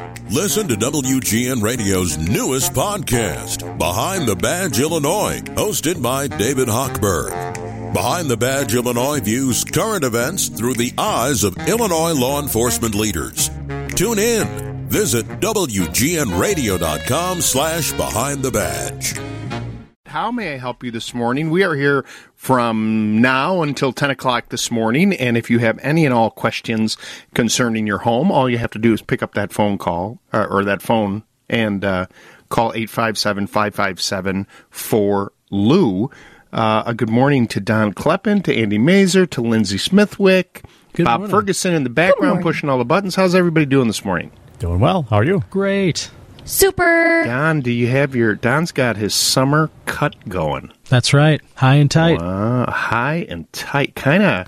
Listen to WGN Radio's newest podcast, Behind the Badge Illinois, hosted by David Hochberg. Behind the Badge Illinois views current events through the eyes of Illinois law enforcement leaders. Tune in. Visit WGNRadio.com/Behind the Badge. How may I help you this morning? We are here from now until 10 o'clock this morning, and if you have any and all questions concerning your home, all you have to do is pick up that phone call, or that phone, and call 857-557-4LOU. A good morning to Don Kleppen, to Andy Mazer, to Lindsay Smithwick, Bob Ferguson in the background pushing all the buttons. How's everybody doing this morning? Doing well. How are you? Great. Super. Don, do you have Don's got his summer cut going. That's right. High and tight. High and tight. I'm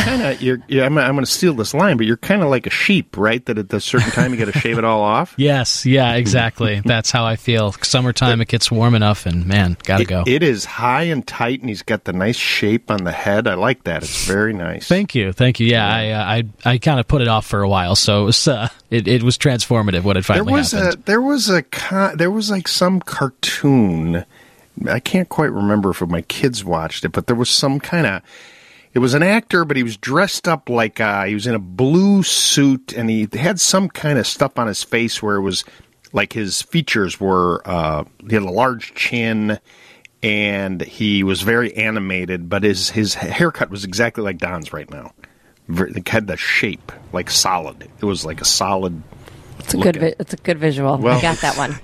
going to steal this line, but you're kind of like a sheep, right? That at a certain time you got to shave it all off? Yes. Yeah, exactly. That's how I feel. Summertime, it gets warm enough, and man, got to go. It is high and tight, and he's got the nice shape on the head. I like that. It's very nice. Thank you. Yeah, I kind of put it off for a while, so it was, it was transformative when it finally happened. There was like some cartoon. I can't quite remember if my kids watched it, but there was some kind of... It was an actor, but he was dressed up like he was in a blue suit, and he had some kind of stuff on his face where it was like his features were... he had a large chin, and he was very animated, but his haircut was exactly like Don's right now. It had the shape, like solid. It was like a solid... It's a good visual. Well, I got that one.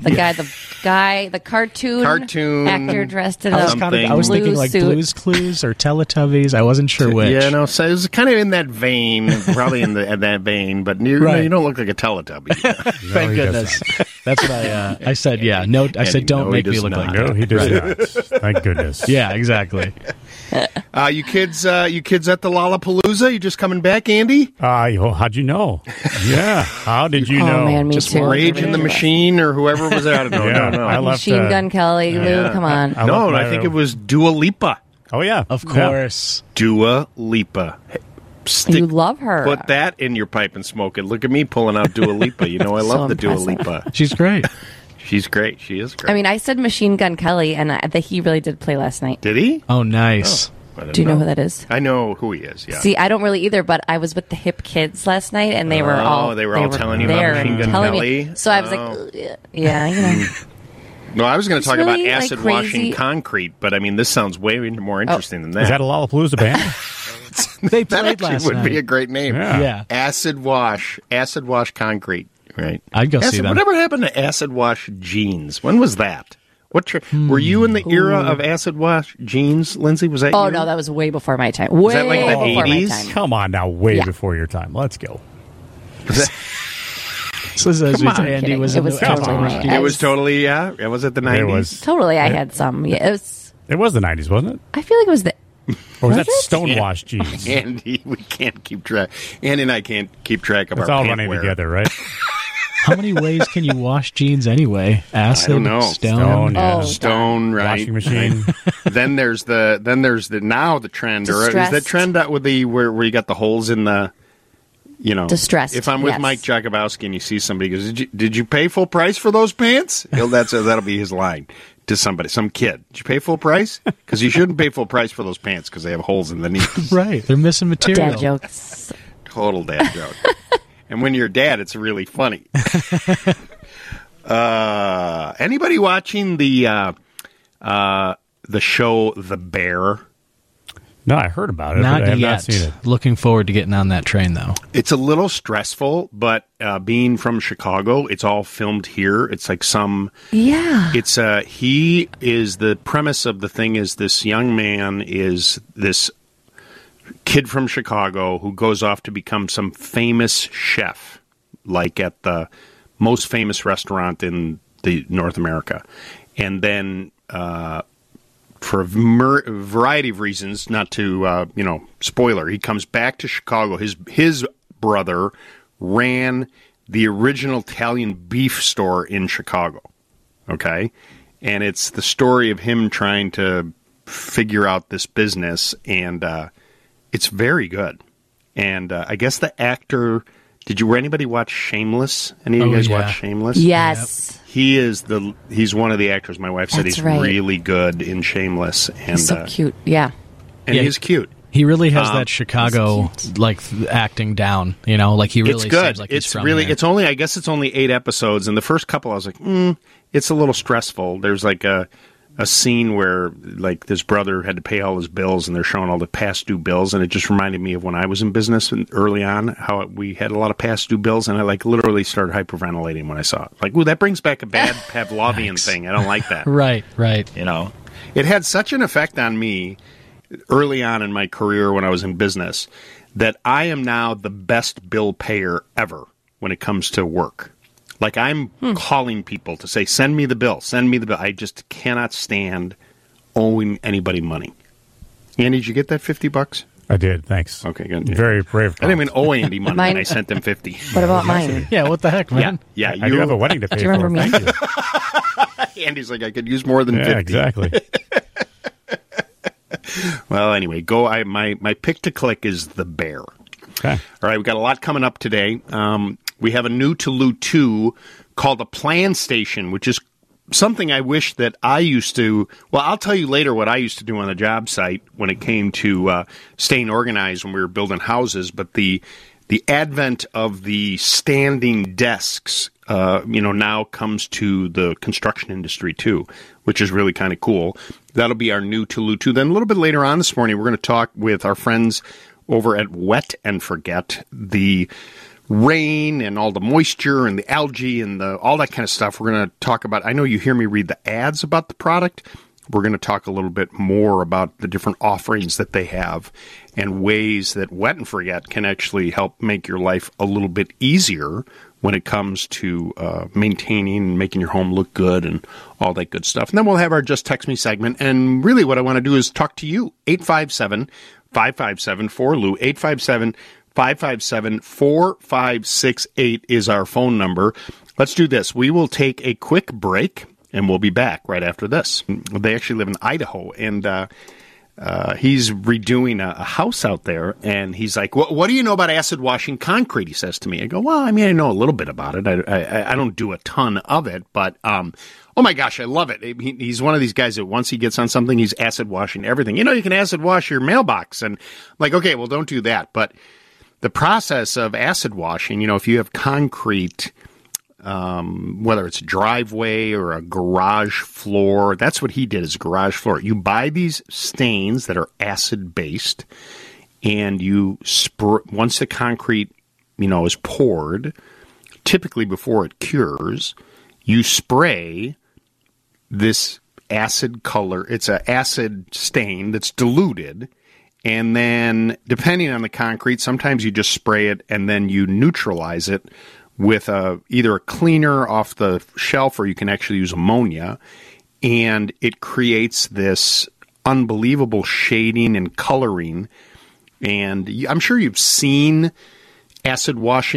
The cartoon actor dressed in I was thinking like suit. Blue's Clues or Teletubbies. I wasn't sure which. Yeah, no, so it was kind of in that vein, probably in that vein, but you don't look like a Teletubby. Thank goodness. That's what I said. Yeah, no, I said don't make me look like that. No, he does not. Thank goodness. Yeah, exactly. You kids at the Lollapalooza? You just coming back, Andy? How'd you know? Yeah, how did you know? Man, me just too. Rage in the Machine or whoever was there. I don't know. Yeah, No. I left, Machine Gun Kelly, Lou, come on. I think it was Dua Lipa. Oh, yeah. Of course. Dua Lipa. You love her. Put that in your pipe and smoke it. Look at me pulling out Dua Lipa. You know I love the Dua Lipa. She's great. She's great. She is great. I mean, I said Machine Gun Kelly, and he really did play last night. Did he? Oh, nice. Do you know who that is? I know who he is, yeah. See, I don't really either, but I was with the hip kids last night, and they were all telling you about Machine Gun Kelly? So I was like, yeah, you know. No, I was going to talk really, about acid washing concrete, but I mean, this sounds way more interesting than that. Is that a Lollapalooza band? They that played actually last would night. be a great name. Yeah. Acid wash concrete, right? I'd go see them. Whatever happened to acid wash jeans? When was that? Were you in the era of acid wash jeans, Lindsay? Was that you? Oh, no, that was way before my time. Was that like the before 80s? my time. Come on now, way before your time. Let's go. Andy was in It was the totally afternoon. my- It was totally, yeah. Was it the 90s? It was. Totally, I had some. Yeah, It was the 90s, wasn't it? I feel like it was the... Or was Was that it? Stonewash jeans? Andy, we can't keep track. Andy and I can't keep track of It's our all pant running wear. together, right? How many ways can you wash jeans anyway? Acid, I don't know. stone. Yeah. Oh, Stone, right? Washing machine. then there's the trend, or is Distressed. that trend that with the where you got the holes in the, Distressed, If I'm with yes. Mike Jakubowski and you see somebody goes, did you pay full price for those pants? That'll be his line to somebody, some kid. Did you pay full price? Because you shouldn't pay full price for those pants because they have holes in the knees. Right, they're missing material. Dad jokes. Total dad joke. And when you're a dad, it's really funny. Anybody watching the show The Bear? No, I heard about it, Not but I have yet. not seen it. Looking forward to getting on that train, though. It's a little stressful, but being from Chicago, it's all filmed here. It's like Yeah. It's he is the premise of the thing is this young man is this kid from Chicago who goes off to become some famous chef, like at the most famous restaurant in the North America, and then for a variety of reasons, not to spoiler, he comes back to Chicago. His brother ran the original Italian beef store in Chicago. Okay, and it's the story of him trying to figure out this business, and it's very good. And I guess the actor Did anybody watch Shameless? Any of you guys watch Shameless? Yes. Yep. He's one of the actors. My wife said That's he's right. really good in Shameless. And, He's so cute. Yeah. And he's cute. He really has that Chicago acting down, like he really it's good. seems like he's from really there. I guess it's only 8 episodes, and the first couple I was like, it's a little stressful. There's like a scene where like this brother had to pay all his bills, and they're showing all the past due bills, and it just reminded me of when I was in business early on, how we had a lot of past due bills, and I like literally started hyperventilating when I saw it. Like, ooh, that brings back a bad Pavlovian thing. I don't like that. Right. It had such an effect on me early on in my career when I was in business that I am now the best bill payer ever when it comes to work. Like, I'm calling people to say, send me the bill. I just cannot stand owing anybody money. Andy, did you get that $50? I did, thanks. Okay, good. Yeah. Very brave. I didn't even owe Andy money when I sent him $50. What about mine? Yeah, what the heck, man? Yeah, I do have a wedding to pay Do you remember for. me? Thank you. Andy's like, I could use more than Yeah, 50. exactly. Well, anyway, my pick to click is the Bear. Okay. All right, we've got a lot coming up today. We have a new Toulouse 2 called a Plan Station, which is something I wish that I used to... Well, I'll tell you later what I used to do on the job site when it came to staying organized when we were building houses, but the advent of the standing desks, now comes to the construction industry too, which is really kind of cool. That'll be our new Toulouse 2. Then a little bit later on this morning, we're going to talk with our friends over at Wet and Forget. The rain and all the moisture and the algae and all that kind of stuff we're going to talk about. I know you hear me read the ads about the product. We're going to talk a little bit more about the different offerings that they have and ways that Wet and Forget can actually help make your life a little bit easier when it comes to maintaining and making your home look good and all that good stuff. And then we'll have our Just Text Me segment. And really what I want to do is talk to you. 857-557-4LOU. 857-557-4568 is our phone number. Let's do this. We will take a quick break, and we'll be back right after this. They actually live in Idaho, and he's redoing a house out there, and he's like, what do you know about acid washing concrete, he says to me. I go, well, I mean, I know a little bit about it. I don't do a ton of it, but oh my gosh, I love it. He's one of these guys that once he gets on something, he's acid washing everything. You can acid wash your mailbox, and I'm like, okay, well, don't do that. But the process of acid washing, if you have concrete, whether it's a driveway or a garage floor, that's what he did, is a garage floor. You buy these stains that are acid-based, and you once the concrete, is poured, typically before it cures, you spray this acid color. It's an acid stain that's diluted. And then, depending on the concrete, sometimes you just spray it and then you neutralize it with either a cleaner off the shelf, or you can actually use ammonia. And it creates this unbelievable shading and coloring. And I'm sure you've seen acid-washed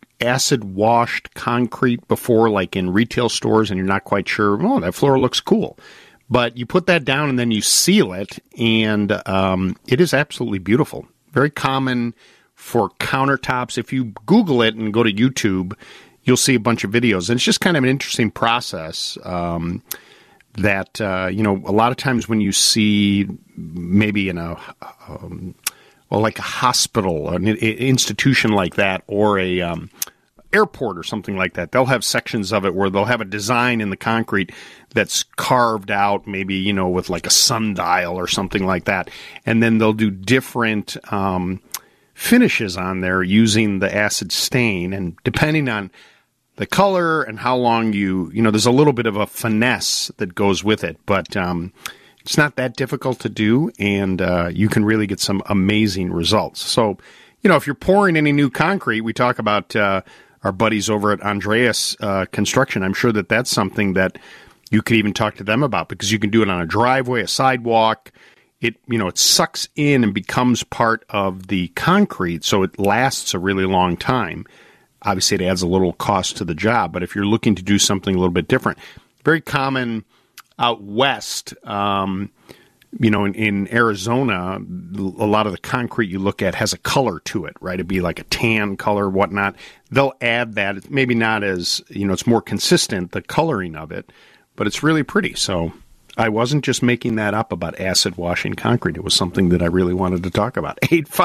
concrete before, like in retail stores, and you're not quite sure, oh, that floor looks cool. But you put that down and then you seal it, and it is absolutely beautiful. Very common for countertops. If you Google it and go to YouTube, you'll see a bunch of videos. And it's just kind of an interesting process that, a lot of times when you see maybe in like a hospital, an institution like that, or a airport or something like that, they'll have sections of it where they'll have a design in the concrete that's carved out, maybe, with like a sundial or something like that. And then they'll do different finishes on there using the acid stain. And depending on the color and how long there's a little bit of a finesse that goes with it. But it's not that difficult to do, and you can really get some amazing results. So, if you're pouring any new concrete, we talk about our buddies over at Andreas Construction. I'm sure that's something that you could even talk to them about, because you can do it on a driveway, a sidewalk. It sucks in and becomes part of the concrete, so it lasts a really long time. Obviously, it adds a little cost to the job, but if you're looking to do something a little bit different, very common out west in Arizona, a lot of the concrete you look at has a color to it, right? It'd be like a tan color, whatnot. They'll add that. It's maybe not as, it's more consistent, the coloring of it, but it's really pretty. So I wasn't just making that up about acid washing concrete. It was something that I really wanted to talk about.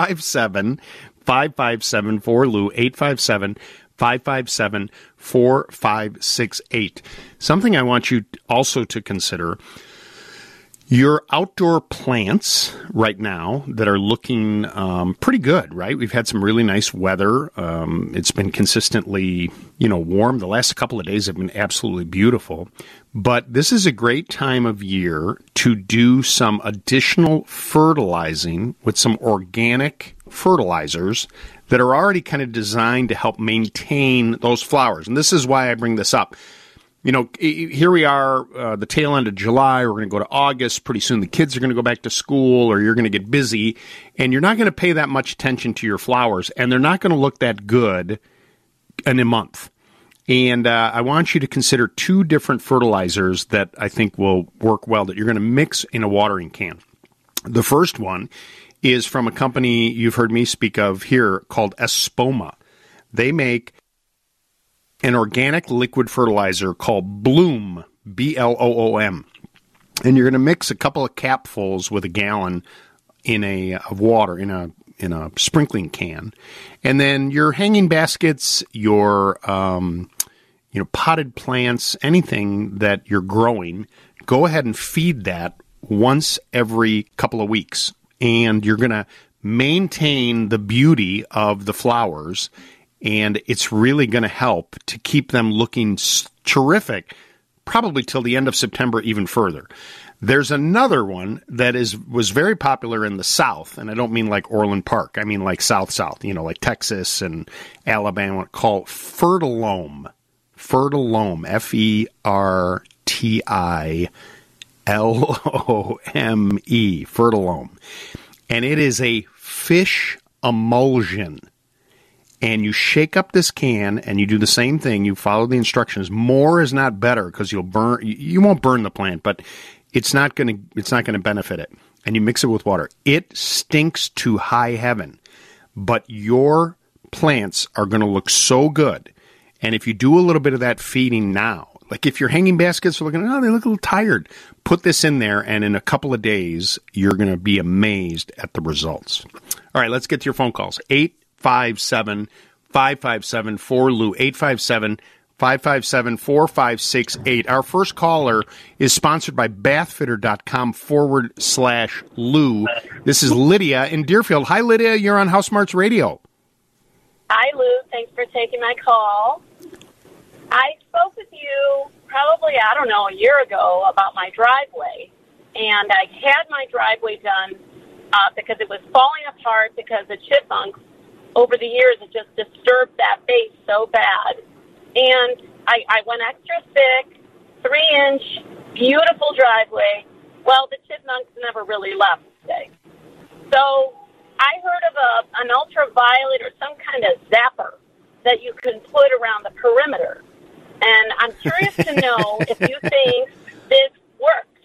857-557-4LOU, 857-557-4568. Something I want you also to consider, your outdoor plants right now that are looking pretty good, right? We've had some really nice weather. It's been consistently, warm. The last couple of days have been absolutely beautiful. But this is a great time of year to do some additional fertilizing with some organic fertilizers that are already kind of designed to help maintain those flowers. And this is why I bring this up. Here we are, the tail end of July. We're going to go to August. Pretty soon the kids are going to go back to school, or you're going to get busy, and you're not going to pay that much attention to your flowers, and they're not going to look that good in a month. And I want you to consider 2 different fertilizers that I think will work well that you're going to mix in a watering can. The first one is from a company you've heard me speak of here called Espoma. They make an organic liquid fertilizer called Bloom, Bloom. And you're going to mix a couple of capfuls with a gallon of water in a sprinkling can. And then your hanging baskets, your potted plants, anything that you're growing, go ahead and feed that once every couple of weeks. And you're going to maintain the beauty of the flowers, and it's really going to help to keep them looking terrific, probably till the end of September, even further. There's another one that was very popular in the South, and I don't mean like Orland Park. I mean like South, like Texas and Alabama, called Fertilome. Fertilome, Fertilome, Fertilome. And it is a fish emulsion. And you shake up this can, and you do the same thing. You follow the instructions. More is not better, because you won't burn the plant, but it's not going to benefit it. And you mix it with water. It stinks to high heaven, but your plants are going to look so good. And if you do a little bit of that feeding now, like if your hanging baskets are looking, they look a little tired, put this in there, and in a couple of days, you're going to be amazed at the results. All right, let's get to your phone calls. 857-557-4LOU, 857-557-4568. Our first caller is sponsored by bathfitter.com/Lou. This is Lydia in Deerfield. Hi, Lydia. You're on House Smarts Radio. Hi, Lou. Thanks for taking my call. I spoke with you probably, a year ago about my driveway. And I had my driveway done because it was falling apart because the chipmunks over the years had just disturbed that base so bad. And I went extra thick, 3-inch, beautiful driveway. Well, the chipmunks never really left today. So I heard of an ultraviolet or some kind of zapper that you can put around the perimeter. And I'm curious to know if you think this works.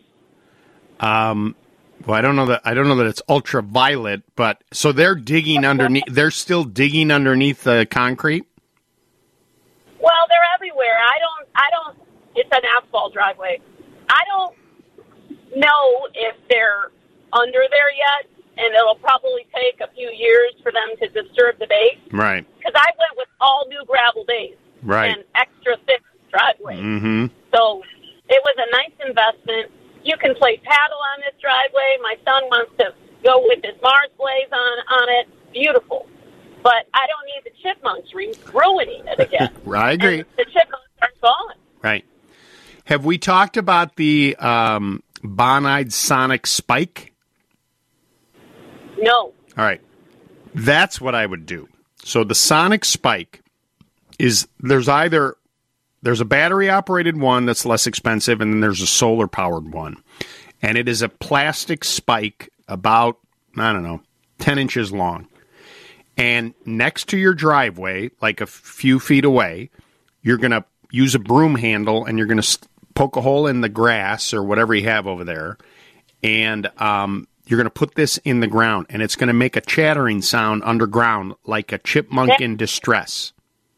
Well, I don't know that it's ultraviolet, but so they're digging underneath. They're still digging underneath the concrete. Well, they're everywhere. I don't. It's an asphalt driveway. I don't know if they're under there yet, and it'll probably take a few years for them to disturb the base. Right. Because I went with all new gravel base. Right. And extra thick driveway. Mm-hmm. So it was a nice investment. You can play paddle on this driveway. My son wants to go with his Mars Blaze on it. Beautiful. But I don't need the chipmunks ruining it again. I agree. And the chipmunks aren't gone. Right. Have we talked about the Bonide Sonic Spike? No. All right. That's what I would do. So the Sonic Spike is there's a battery-operated one that's less expensive, and then there's a solar-powered one. And it is a plastic spike about, 10 inches long. And next to your driveway, like a few feet away, you're going to use a broom handle, and you're going to poke a hole in the grass or whatever you have over there, and you're going to put this in the ground, and it's going to make a chattering sound underground like a chipmunk in distress.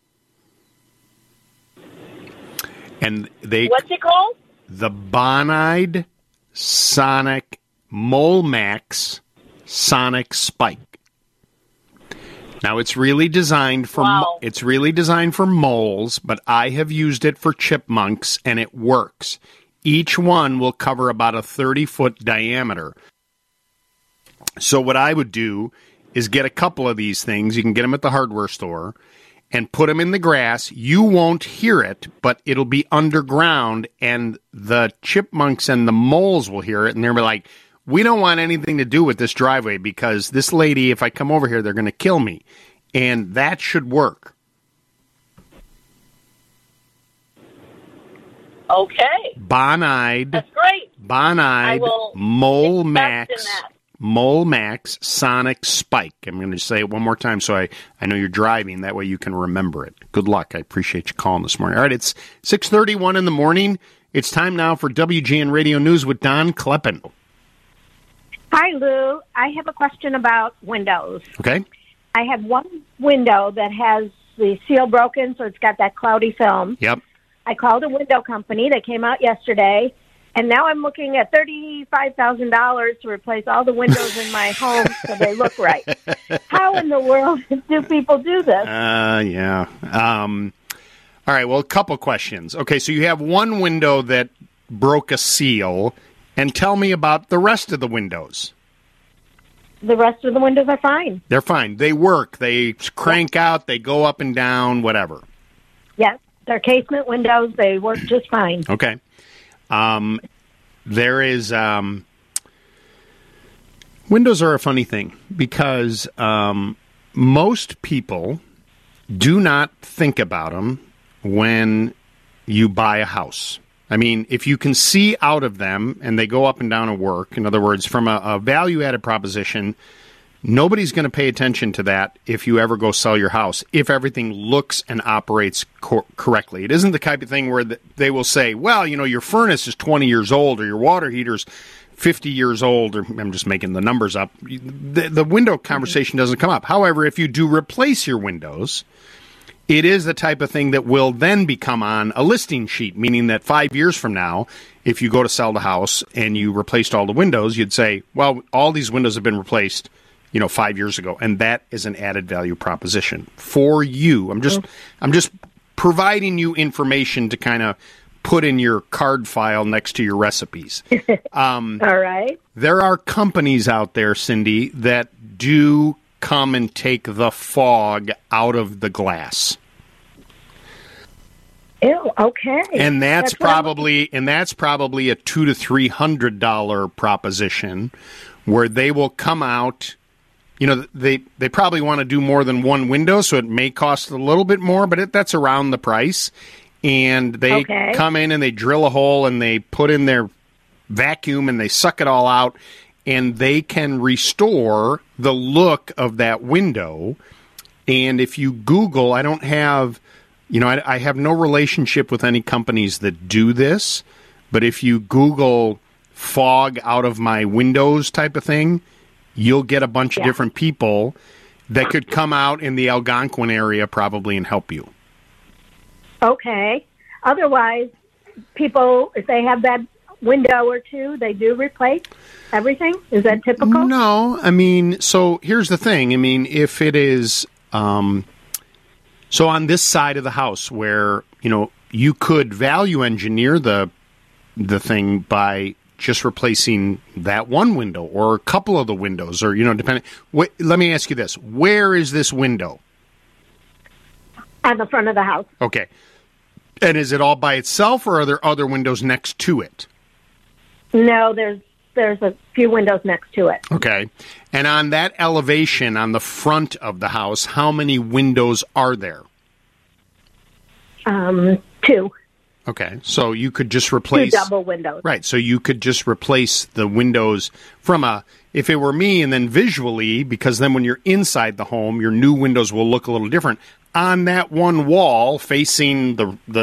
And what's it called? The Bonide Sonic Molemax Sonic Spike. Now it's really designed for moles, but I have used it for chipmunks and it works. Each one will cover about a 30-foot diameter. So what I would do is get a couple of these things. You can get them at the hardware store and put them in the grass. You won't hear it, but it'll be underground, and the chipmunks and the moles will hear it, and they'll be like, we don't want anything to do with this driveway because this lady, if I come over here, they're going to kill me. And that should work. Okay. Bonide. That's great. Bonide Molemax Sonic Spike. I'm going to say it one more time so I know you're driving. That way you can remember it. Good luck. I appreciate you calling this morning. All right, it's 6:31 in the morning. It's time now for WGN Radio News with Don Kleppen. Hi, Lou. I have a question about windows. Okay. I have one window that has the seal broken, so it's got that cloudy film. Yep. I called a window company. They came out yesterday, and now I'm looking at $35,000 to replace all the windows in my home so they look right. How in the world do people do this? Yeah. All right, well, a couple questions. Okay, so you have one window that broke a seal, and tell me about the rest of the windows. The rest of the windows are fine. They're fine. They work. They crank out. They go up and down, whatever. Yes, they're casement windows. They work just fine. Okay. There is... windows are a funny thing because most people do not think about them when you buy a house. I mean, if you can see out of them and they go up and down at work, in other words, from a value-added proposition, nobody's going to pay attention to that if you ever go sell your house, if everything looks and operates correctly. It isn't the type of thing where they will say, well, you know, your furnace is 20 years old or your water heater's 50 years old, or I'm just making the numbers up. The window conversation doesn't come up. However, if you do replace your windows, it is the type of thing that will then become on a listing sheet, meaning that 5 years from now, if you go to sell the house and you replaced all the windows, you'd say, well, all these windows have been replaced, 5 years ago. And that is an added value proposition for you. I'm just providing you information to kind of put in your card file next to your recipes. All right. There are companies out there, Cindy, that do come and take the fog out of the glass. Ew, okay. And that's probably a $200 to $300 proposition where they will come out. They probably want to do more than one window, so it may cost a little bit more, but that's around the price. And they come in and they drill a hole and they put in their vacuum and they suck it all out, and they can restore the look of that window. And if you Google, I don't have, I have no relationship with any companies that do this, but if you Google fog out of my windows type of thing, you'll get a bunch of different people that could come out in the Algonquin area probably and help you. Okay. Otherwise, people, if they have that window or two, they do replace everything? Is that typical? No. I mean, so here's the thing. I mean, if it is... so on this side of the house where, you could value engineer the thing by just replacing that one window or a couple of the windows or, depending... let me ask you this. Where is this window? On the front of the house. Okay. And is it all by itself, or are there other windows next to it? No, there's a few windows next to it. Okay. And on that elevation, on the front of the house, how many windows are there? 2. Okay. So you could just replace... 2 double windows. Right. So you could just replace the windows from if it were me, and then visually, because then when you're inside the home, your new windows will look a little different. On that one wall facing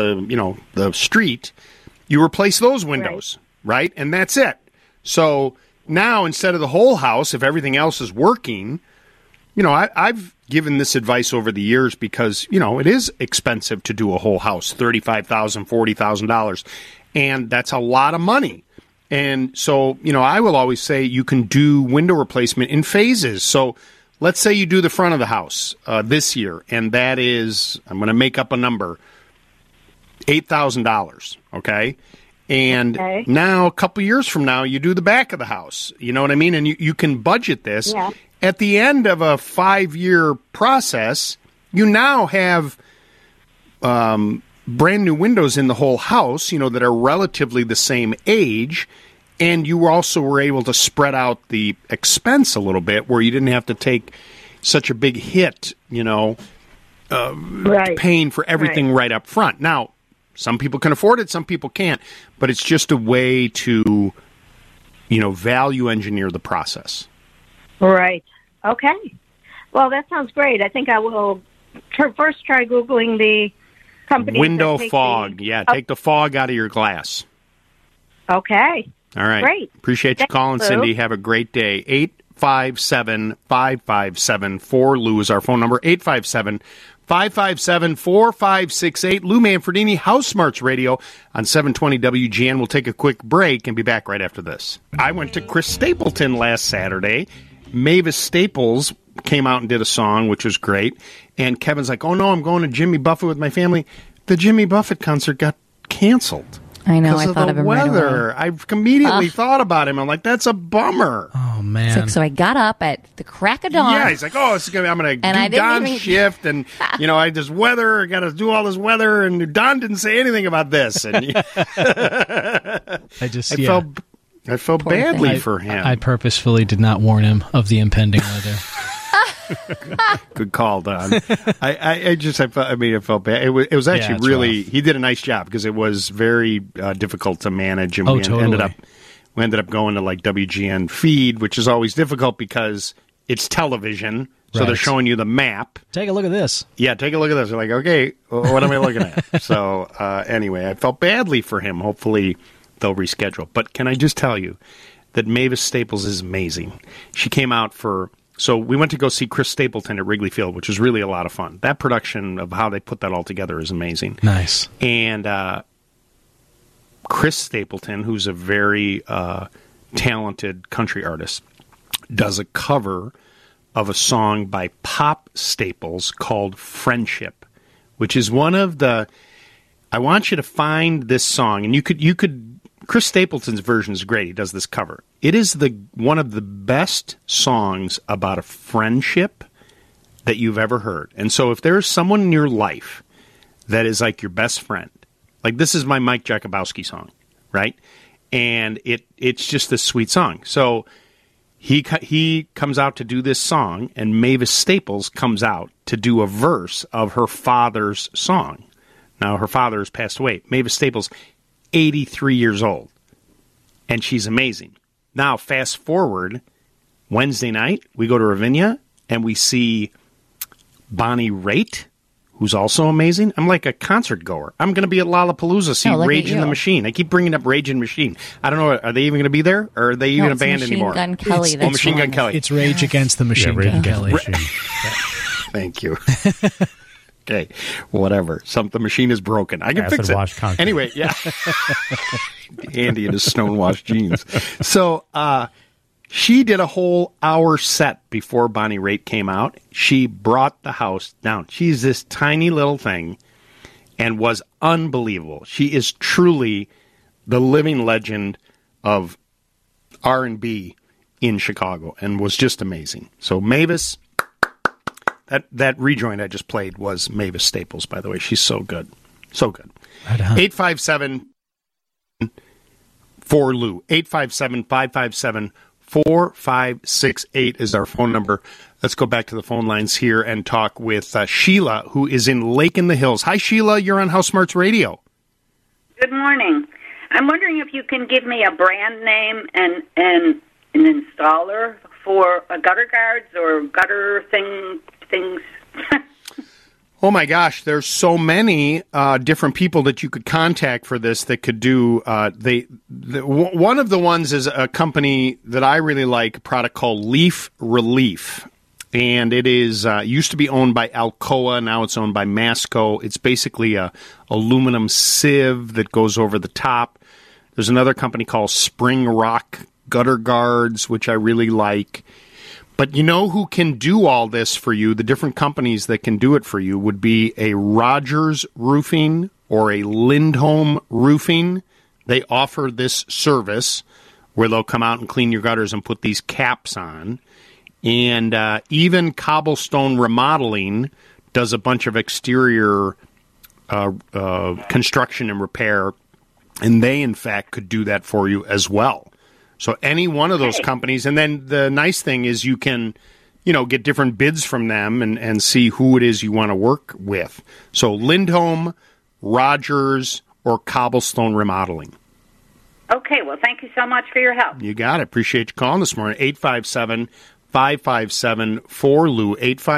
the street, you replace those windows, right? And that's it. So now, instead of the whole house, if everything else is working, I've given this advice over the years because, it is expensive to do a whole house, $35,000, $40,000, and that's a lot of money. And so, I will always say you can do window replacement in phases. So let's say you do the front of the house this year, and that is, I'm going to make up a number, $8,000, okay? And now, a couple years from now, you do the back of the house. You know what I mean? And you can budget this. Yeah. At the end of a 5-year process, you now have brand new windows in the whole house, that are relatively the same age. And you also were able to spread out the expense a little bit where you didn't have to take such a big hit, paying for everything right up front. Now, some people can afford it, some people can't. But it's just a way to, value engineer the process. Right. Okay. Well, that sounds great. I think I will first try Googling the company. Window fog. Take the fog out of your glass. Okay. All right. Great. Appreciate you calling, Cindy. Have a great day. 857-557-4LOU is our phone number. 857-557-4568. Lou Manfredini, House Smarts Radio on 720 WGN. We'll take a quick break and be back right after this. I went to Chris Stapleton last Saturday. Mavis Staples came out and did a song, which was great. And Kevin's like, oh, no, I'm going to Jimmy Buffett with my family. The Jimmy Buffett concert got canceled. I know. I thought of him weather. Right away. I immediately thought about him. I'm like, that's a bummer. Oh man! So I got up at the crack of dawn. Yeah, he's like, I'm going to do Don's shift, and I just weather. I got to do all this weather, and Don didn't say anything about this. And I felt badly for him. I purposefully did not warn him of the impending weather. Good call, Don. I felt bad. It was actually really rough. He did a nice job because it was very difficult to manage, and we ended up going to like WGN feed, which is always difficult because it's television, so they're showing you the map. Take a look at this. Yeah, take a look at this. They're like, okay, what am I looking at? So anyway, I felt badly for him. Hopefully they'll reschedule. But can I just tell you that Mavis Staples is amazing. She came out So we went to go see Chris Stapleton at Wrigley Field, which was really a lot of fun. That production of how they put that all together is amazing. Nice. And Chris Stapleton, who's a very talented country artist, does a cover of a song by Pop Staples called Friendship, which is one of the... I want you to find this song, and you could Chris Stapleton's version is great. He does this cover. It is one of the best songs about a friendship that you've ever heard. And so if there's someone in your life that is like your best friend, like this is my Mike Jakubowski song, right? And it's just this sweet song. So he comes out to do this song, and Mavis Staples comes out to do a verse of her father's song. Now, her father has passed away. Mavis Staples, 83 years old, and she's amazing. Now, fast forward, Wednesday night, we go to Ravinia, and we see Bonnie Raitt, who's also amazing. I'm like a concert goer. I'm going to be at Lollapalooza, see Rage in the Machine. I keep bringing up Rage in the Machine. I don't know, are they even going to be there, or are they even a band anymore? Machine Gun Kelly. Machine Gun Kelly. It's Rage Against the Machine Gun Kelly. Thank you. Okay, whatever. The machine is broken. I can fix it. Anyway, yeah. Andy in his stone-washed jeans. So she did a whole hour set before Bonnie Raitt came out. She brought the house down. She's this tiny little thing and was unbelievable. She is truly the living legend of R&B in Chicago and was just amazing. So Mavis... That rejoin I just played was Mavis Staples, by the way. She's so good. So good. 857-4LOU. 857-557-4568 is our phone number. Let's go back to the phone lines here and talk with Sheila, who is in Lake in the Hills. Hi, Sheila. You're on House Smarts Radio. Good morning. I'm wondering if you can give me a brand name and an installer for gutter guards or gutter things. Oh my gosh, there's so many different people that you could contact for this that could do. One of the ones is a company that I really like, a product called Leaf Relief, and it is used to be owned by Alcoa. Now it's owned by Masco. It's basically a aluminum sieve that goes over the top. There's another company called Spring Rock Gutter Guards, which I really like. But you know who can do all this for you? The different companies that can do it for you would be a Rogers Roofing or a Lindholm Roofing. They offer this service where they'll come out and clean your gutters and put these caps on. And even Cobblestone Remodeling does a bunch of exterior construction and repair, and they, in fact, could do that for you as well. So any one of those companies, and then the nice thing is you can, get different bids from them and see who it is you want to work with. So Lindholm, Rogers, or Cobblestone Remodeling. Okay, well, thank you so much for your help. You got it. Appreciate you calling this morning. 857-557-4LOU,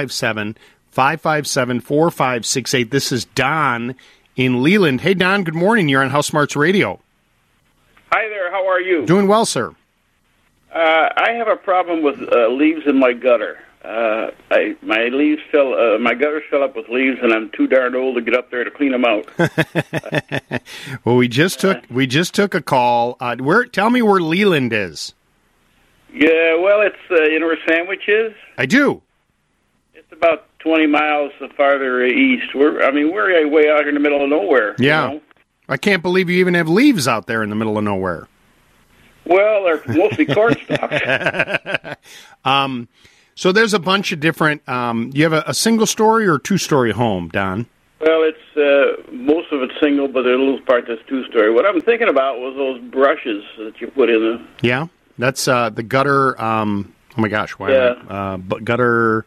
857-557-4568. This is Don in Leland. Hey, Don, good morning. You're on House Smarts Radio. Hi there, how are you? Doing well, sir. I have a problem with leaves in my gutter. My gutters fill up with leaves, and I'm too darn old to get up there to clean them out. Well, we just took a call. Tell me where Leland is. Yeah, well, it's you know where Sandwich is? I do. It's about 20 miles farther east. We're way out here in the middle of nowhere. Yeah. I can't believe you even have leaves out there in the middle of nowhere. Well, they're mostly cornstalk. So there's a bunch of different. You have a single-story or two-story home, Don? Well, it's most of it's single, but there's a little part that's two-story. What I'm thinking about was those brushes that you put in the. Yeah, that's the gutter. Oh my gosh, why? Yeah. Gutter.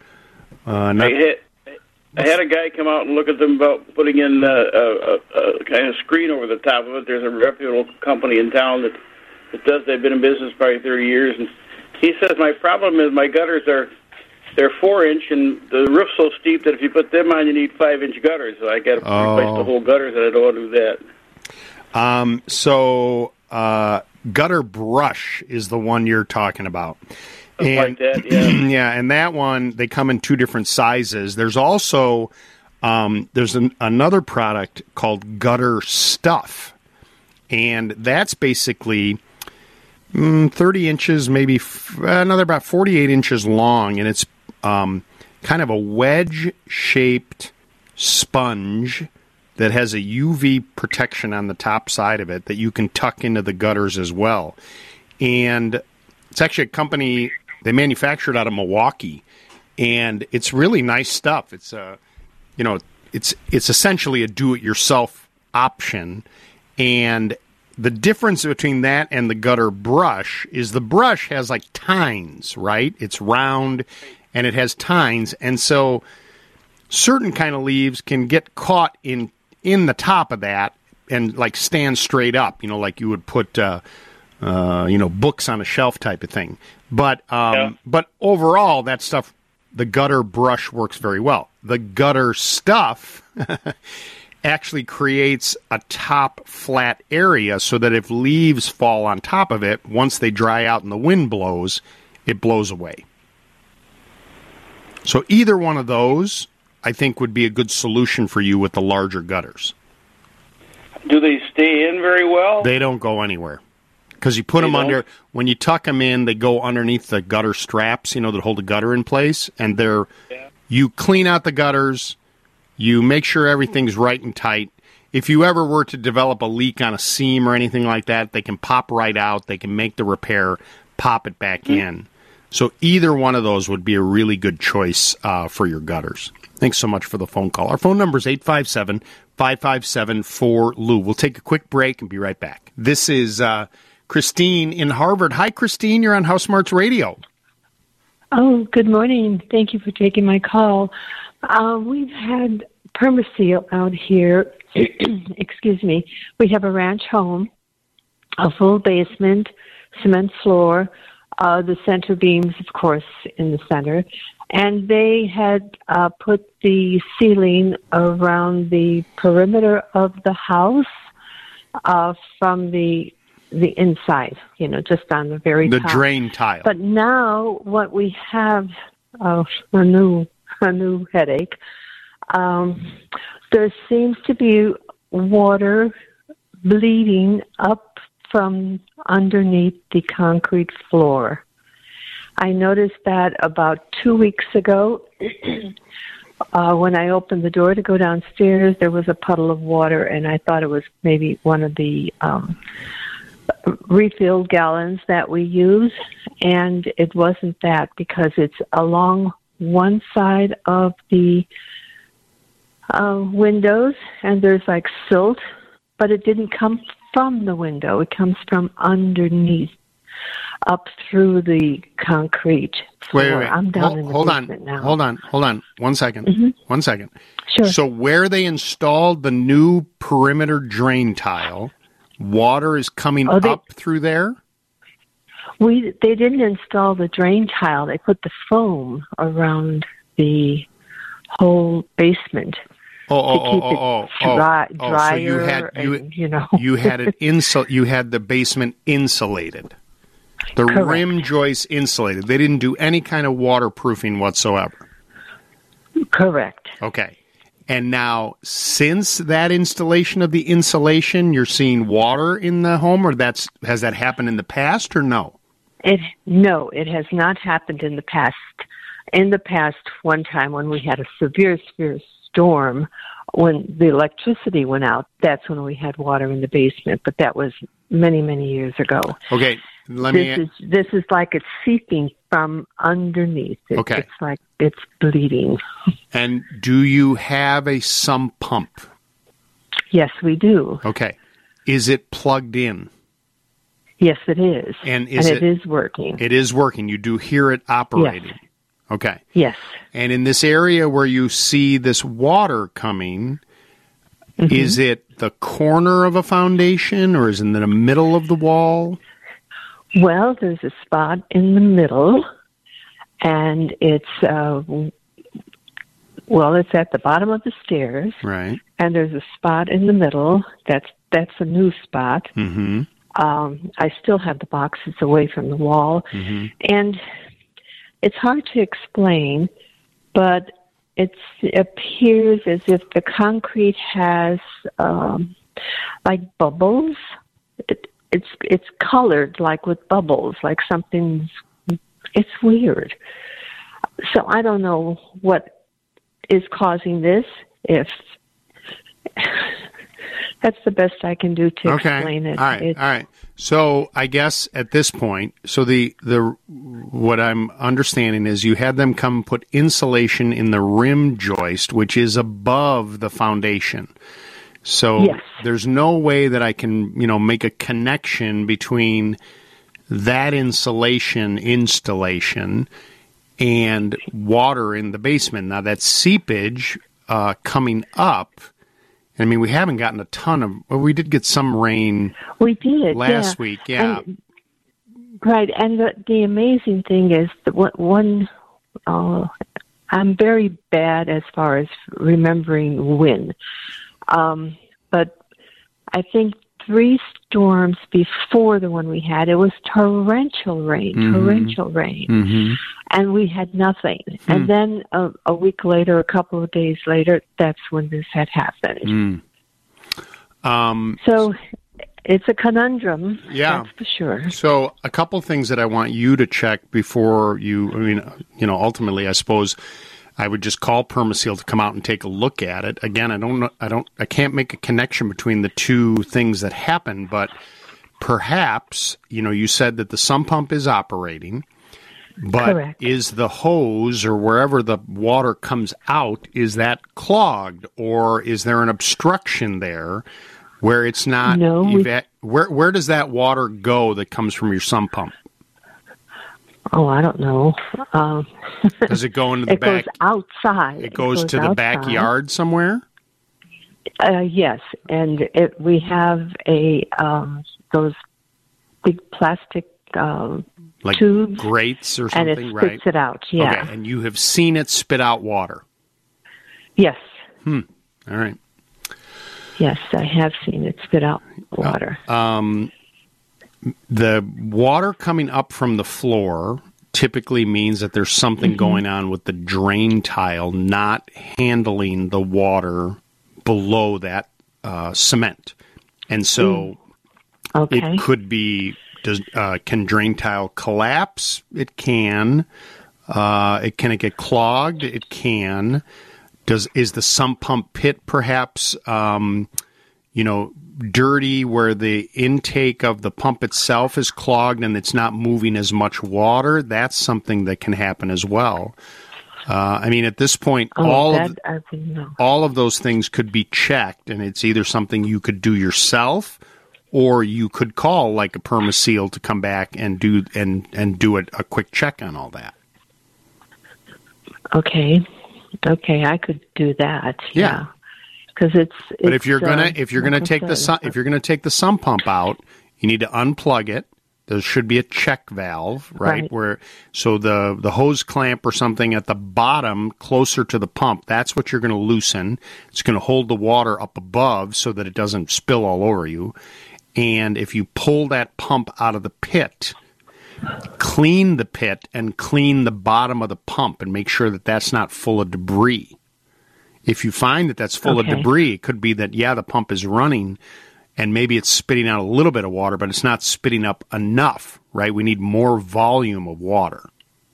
I had a guy come out and look at them about putting in a kind of screen over the top of it. There's a reputable company in town that does. They've been in business probably 30 years, and he says my problem is my gutters they're 4-inch, and the roof's so steep that if you put them on, you need 5-inch gutters. So I got to replace the whole gutters, and I don't want to do that. Gutter brush is the one you're talking about. Like that, yeah. Yeah, and that one, they come in two different sizes. There's also another product called Gutter Stuff, and that's basically 30 inches, maybe another about 48 inches long, and it's kind of a wedge-shaped sponge that has a UV protection on the top side of it that you can tuck into the gutters as well. And it's actually a company, they manufacture it out of Milwaukee, and it's really nice stuff. It's it's essentially a do-it-yourself option, and the difference between that and the gutter brush is the brush has like tines, right? It's round and it has tines, and so certain kind of leaves can get caught in the top of that and like stand straight up, like you would put books on a shelf type of thing. But overall, that stuff, the gutter brush works very well. The Gutter Stuff actually creates a top flat area so that if leaves fall on top of it, once they dry out and the wind blows, it blows away. So either one of those, I think, would be a good solution for you with the larger gutters. Do they stay in very well? They don't go anywhere. Because you put them under, when you tuck them in, they go underneath the gutter straps, that hold the gutter in place, and you clean out the gutters, you make sure everything's right and tight. If you ever were to develop a leak on a seam or anything like that, they can pop right out, they can make the repair, pop it back in. So either one of those would be a really good choice for your gutters. Thanks so much for the phone call. Our phone number is 857-557-4LOU. We'll take a quick break and be right back. This is Christine in Harvard. Hi, Christine. You're on House Smarts Radio. Oh, good morning. Thank you for taking my call. We've had Permaseal out here. Excuse me. We have a ranch home, a full basement, cement floor, the center beams, of course, in the center. And they had put the ceiling around the perimeter of the house from the inside, just on the very top. The drain tile. But now what we have, a new headache. There seems to be water bleeding up from underneath the concrete floor. I noticed that about 2 weeks ago. When I opened the door to go downstairs, there was a puddle of water, and I thought it was maybe one of the refilled gallons that we use, and it wasn't that, because it's along one side of the windows, and there's like silt, but it didn't come from the window. It comes from underneath, up through the concrete floor. Wait. I'm down in the basement now. Hold on. 1 second. Mm-hmm. 1 second. Sure. So where they installed the new perimeter drain tile, water is coming up through there? They didn't install the drain tile. They put the foam around the whole basement. Drier. So you had it you had the basement insulated. The Correct. rim joist insulated. They didn't do any kind of waterproofing whatsoever. Correct. Okay. And now, since that installation of the insulation, you're seeing water in the home, or has that happened in the past, or no? No, it has not happened in the past. In the past, one time when we had a severe storm, when the electricity went out, that's when we had water in the basement. But that was many, many years ago. Okay, This is like it's seeping from underneath. Okay, it's like it's bleeding. And do you have a sump pump? Yes, we do. Okay, is it plugged in? Yes, it is. And it is working. It is working. You do hear it operating. Yes. Okay. Yes. And in this area where you see this water coming, is it the corner of a foundation, or is it in the middle of the wall? Well, there's a spot in the middle, and it's it's at the bottom of the stairs. Right. And there's a spot in the middle. That's a new spot. Mm-hmm. I still have the boxes away from the wall, and it's hard to explain, but it appears as if the concrete has like bubbles. It's colored like with bubbles, like something's. It's weird. So I don't know what is causing this. If that's the best I can do to explain it. All right. So I guess at this point, so the what I'm understanding is you had them come put insulation in the rim joist, which is above the foundation. So there's no way that I can, make a connection between that installation and water in the basement. Now that seepage coming up. I mean, we haven't gotten a ton of. Well, we did get some rain. We did last week. Yeah, right. And the amazing thing is that I'm very bad as far as remembering when, but I think 3 storms before the one we had, it was torrential rain, and we had nothing. And then a week later, a couple of days later, that's when this had happened. So it's a conundrum, that's for sure. So a couple of things that I want you to check before ultimately, I suppose I would just call Permaseal to come out and take a look at it. Again, I can't make a connection between the two things that happened, but perhaps, you said that the sump pump is operating, but Correct. Is the hose or wherever the water comes out, is that clogged, or is there an obstruction there where it's not? No. Where does that water go that comes from your sump pump? Oh, I don't know. Does it go into the back? It goes outside. It goes to the backyard somewhere? Yes, and we have those big plastic like tubes, grates or and something, it right? spits it out. Yeah. Okay, and you have seen it spit out water. Yes. All right. Yes, I have seen it spit out water. The water coming up from the floor typically means that there's something going on with the drain tile not handling the water below that cement. And so it could be, can drain tile collapse? It can. Can it get clogged? It can. Is the sump pump pit perhaps, dirty where the intake of the pump itself is clogged and it's not moving as much water? That's something that can happen as well. At this point, all of those things could be checked, and it's either something you could do yourself, or you could call like a Permaseal to come back and do a quick check on all that. Okay, I could do that. Yeah. Because it's. But if you're gonna take the sump pump out, you need to unplug it. There should be a check valve, right? So the hose clamp or something at the bottom, closer to the pump, that's what you're going to loosen. It's going to hold the water up above so that it doesn't spill all over you. And if you pull that pump out of the pit, clean the pit and clean the bottom of the pump and make sure that that's not full of debris. If you find that that's full of debris, it could be that, the pump is running and maybe it's spitting out a little bit of water, but it's not spitting up enough, right? We need more volume of water.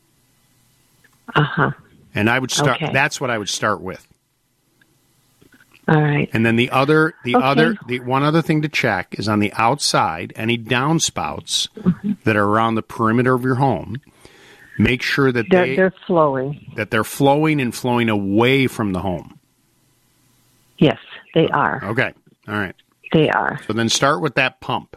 And I would start, that's what I would start with. All right. And then the one other thing to check is on the outside, any downspouts that are around the perimeter of your home. Make sure that they're flowing. That they're flowing and flowing away from the home. Yes, they are. Okay. All right. They are. So then start with that pump.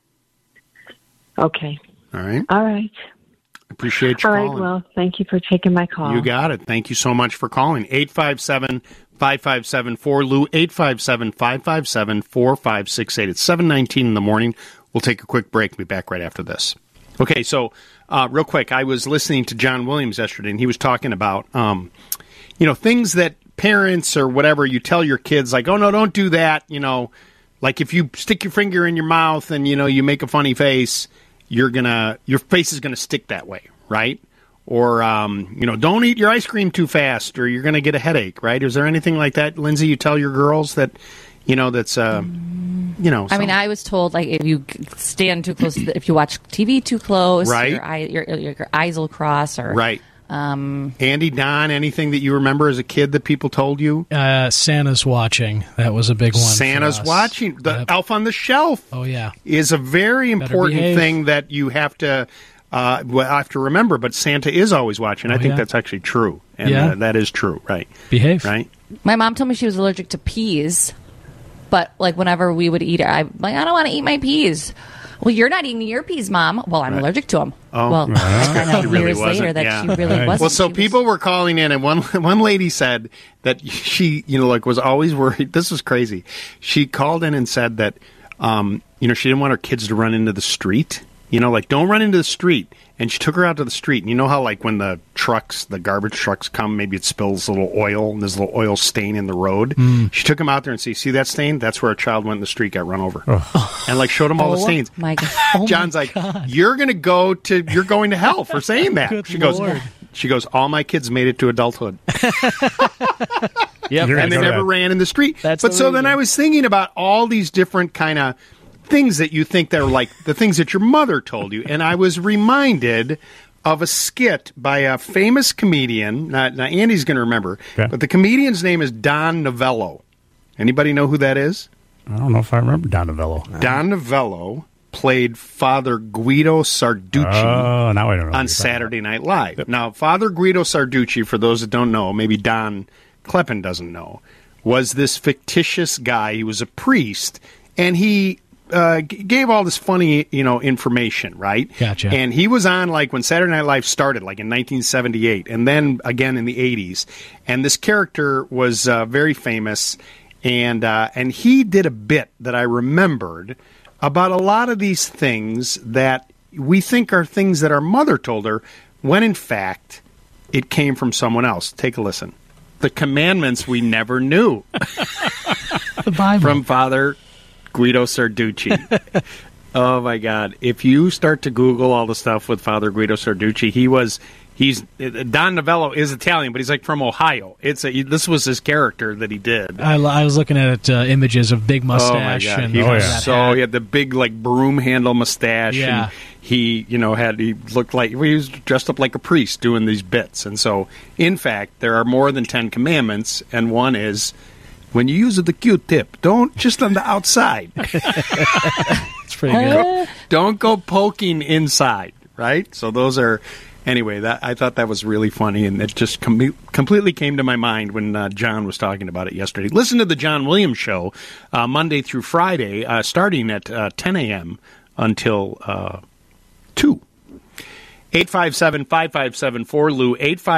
Okay. All right. Appreciate you calling. All right. Well, thank you for taking my call. You got it. Thank you so much for calling. 857-557-4LOU, 857-557-4568. It's 7:19 in the morning. We'll take a quick break and be back right after this. Okay, so real quick, I was listening to John Williams yesterday, and he was talking about, things that parents or whatever, you tell your kids, like, oh, no, don't do that. Like if you stick your finger in your mouth and, you make a funny face, your face is going to stick that way, right? Or, don't eat your ice cream too fast or you're going to get a headache, right? Is there anything like that, Lindsay, you tell your girls that, that's... I I was told, like, if you stand too close, if you watch TV too close, right. your eyes will cross. Or, right. Andy, Don, anything that you remember as a kid that people told you? Santa's watching. That was a big one. Santa's watching. The Elf on the Shelf. Oh, yeah. Is a very important thing that you have to remember, but Santa is always watching. I think that's actually true. And that is true, right. Behave. Right. My mom told me she was allergic to peas. But, like, whenever we would eat it, I'm like, I don't want to eat my peas. Well, you're not eating your peas, Mom. Well, I'm allergic to them. Oh. Well, I found out years later that she really wasn't. Well, so people were calling in, and one lady said that she, was always worried. This was crazy. She called in and said that, she didn't want her kids to run into the street. Don't run into the street. And she took her out to the street. And you know how, like, when the garbage trucks come, maybe it spills a little oil, and there's a little oil stain in the road. She took him out there and see that stain? That's where a child went in the street, got run over. And, like, showed him all the stains. My God. John's like, you're going to hell for saying that. She goes, all my kids made it to adulthood. Yep. And they never ran in the street. Then I was thinking about all these different kind of things that you think they're like the things that your mother told you. And I was reminded of a skit by a famous comedian. Now Andy's going to remember, but the comedian's name is Don Novello. Anybody know who that is? I don't know if I remember Don Novello. Don Novello played Father Guido Sarducci on Saturday Night Live. Yep. Now, Father Guido Sarducci, for those that don't know, maybe Don Kleppen doesn't know, was this fictitious guy. He was a priest, and he gave all this funny, information, right? Gotcha. And he was on, like, when Saturday Night Live started, like, in 1978, and then again in the 80s. And this character was very famous, and he did a bit that I remembered about a lot of these things that we think are things that our mother told her, when in fact it came from someone else. Take a listen. The commandments we never knew. The Bible. From Father Guido Sarducci. Oh, my God. If you start to Google all the stuff with Father Guido Sarducci, Don Novello is Italian, but he's like from Ohio. This was his character that he did. I was looking at images of big mustache. Oh, my God. And he had the big, like, broom handle mustache. Yeah. And he looked like, he was dressed up like a priest doing these bits. And so, in fact, there are more than 10 commandments, and one is, when you use the Q-tip, don't just on the outside. It's pretty good. Don't go poking inside, right? So those are, anyway, I thought that was really funny, and it just completely came to my mind when John was talking about it yesterday. Listen to the John Williams Show Monday through Friday, starting at 10 a.m. until 2. 857-5574-LOU,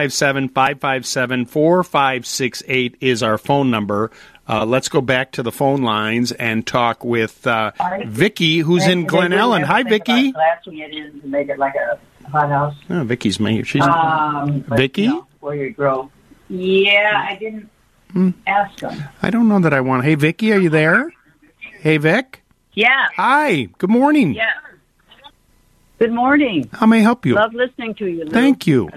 857-557-4568 is our phone number. Let's go back to the phone lines and talk with Vicki, who's in Glen Ellen. Hi, Vicki. Glassing it in to make it like a hothouse. Oh, Vicki's made. She's Vicki? Where you grow. Yeah, I didn't ask them. I don't know that I want. Hey, Vicki, are you there? Hey, Vic? Yeah. Hi. Good morning. Yeah. Good morning. How may I help you? Love listening to you, Lou. Thank you.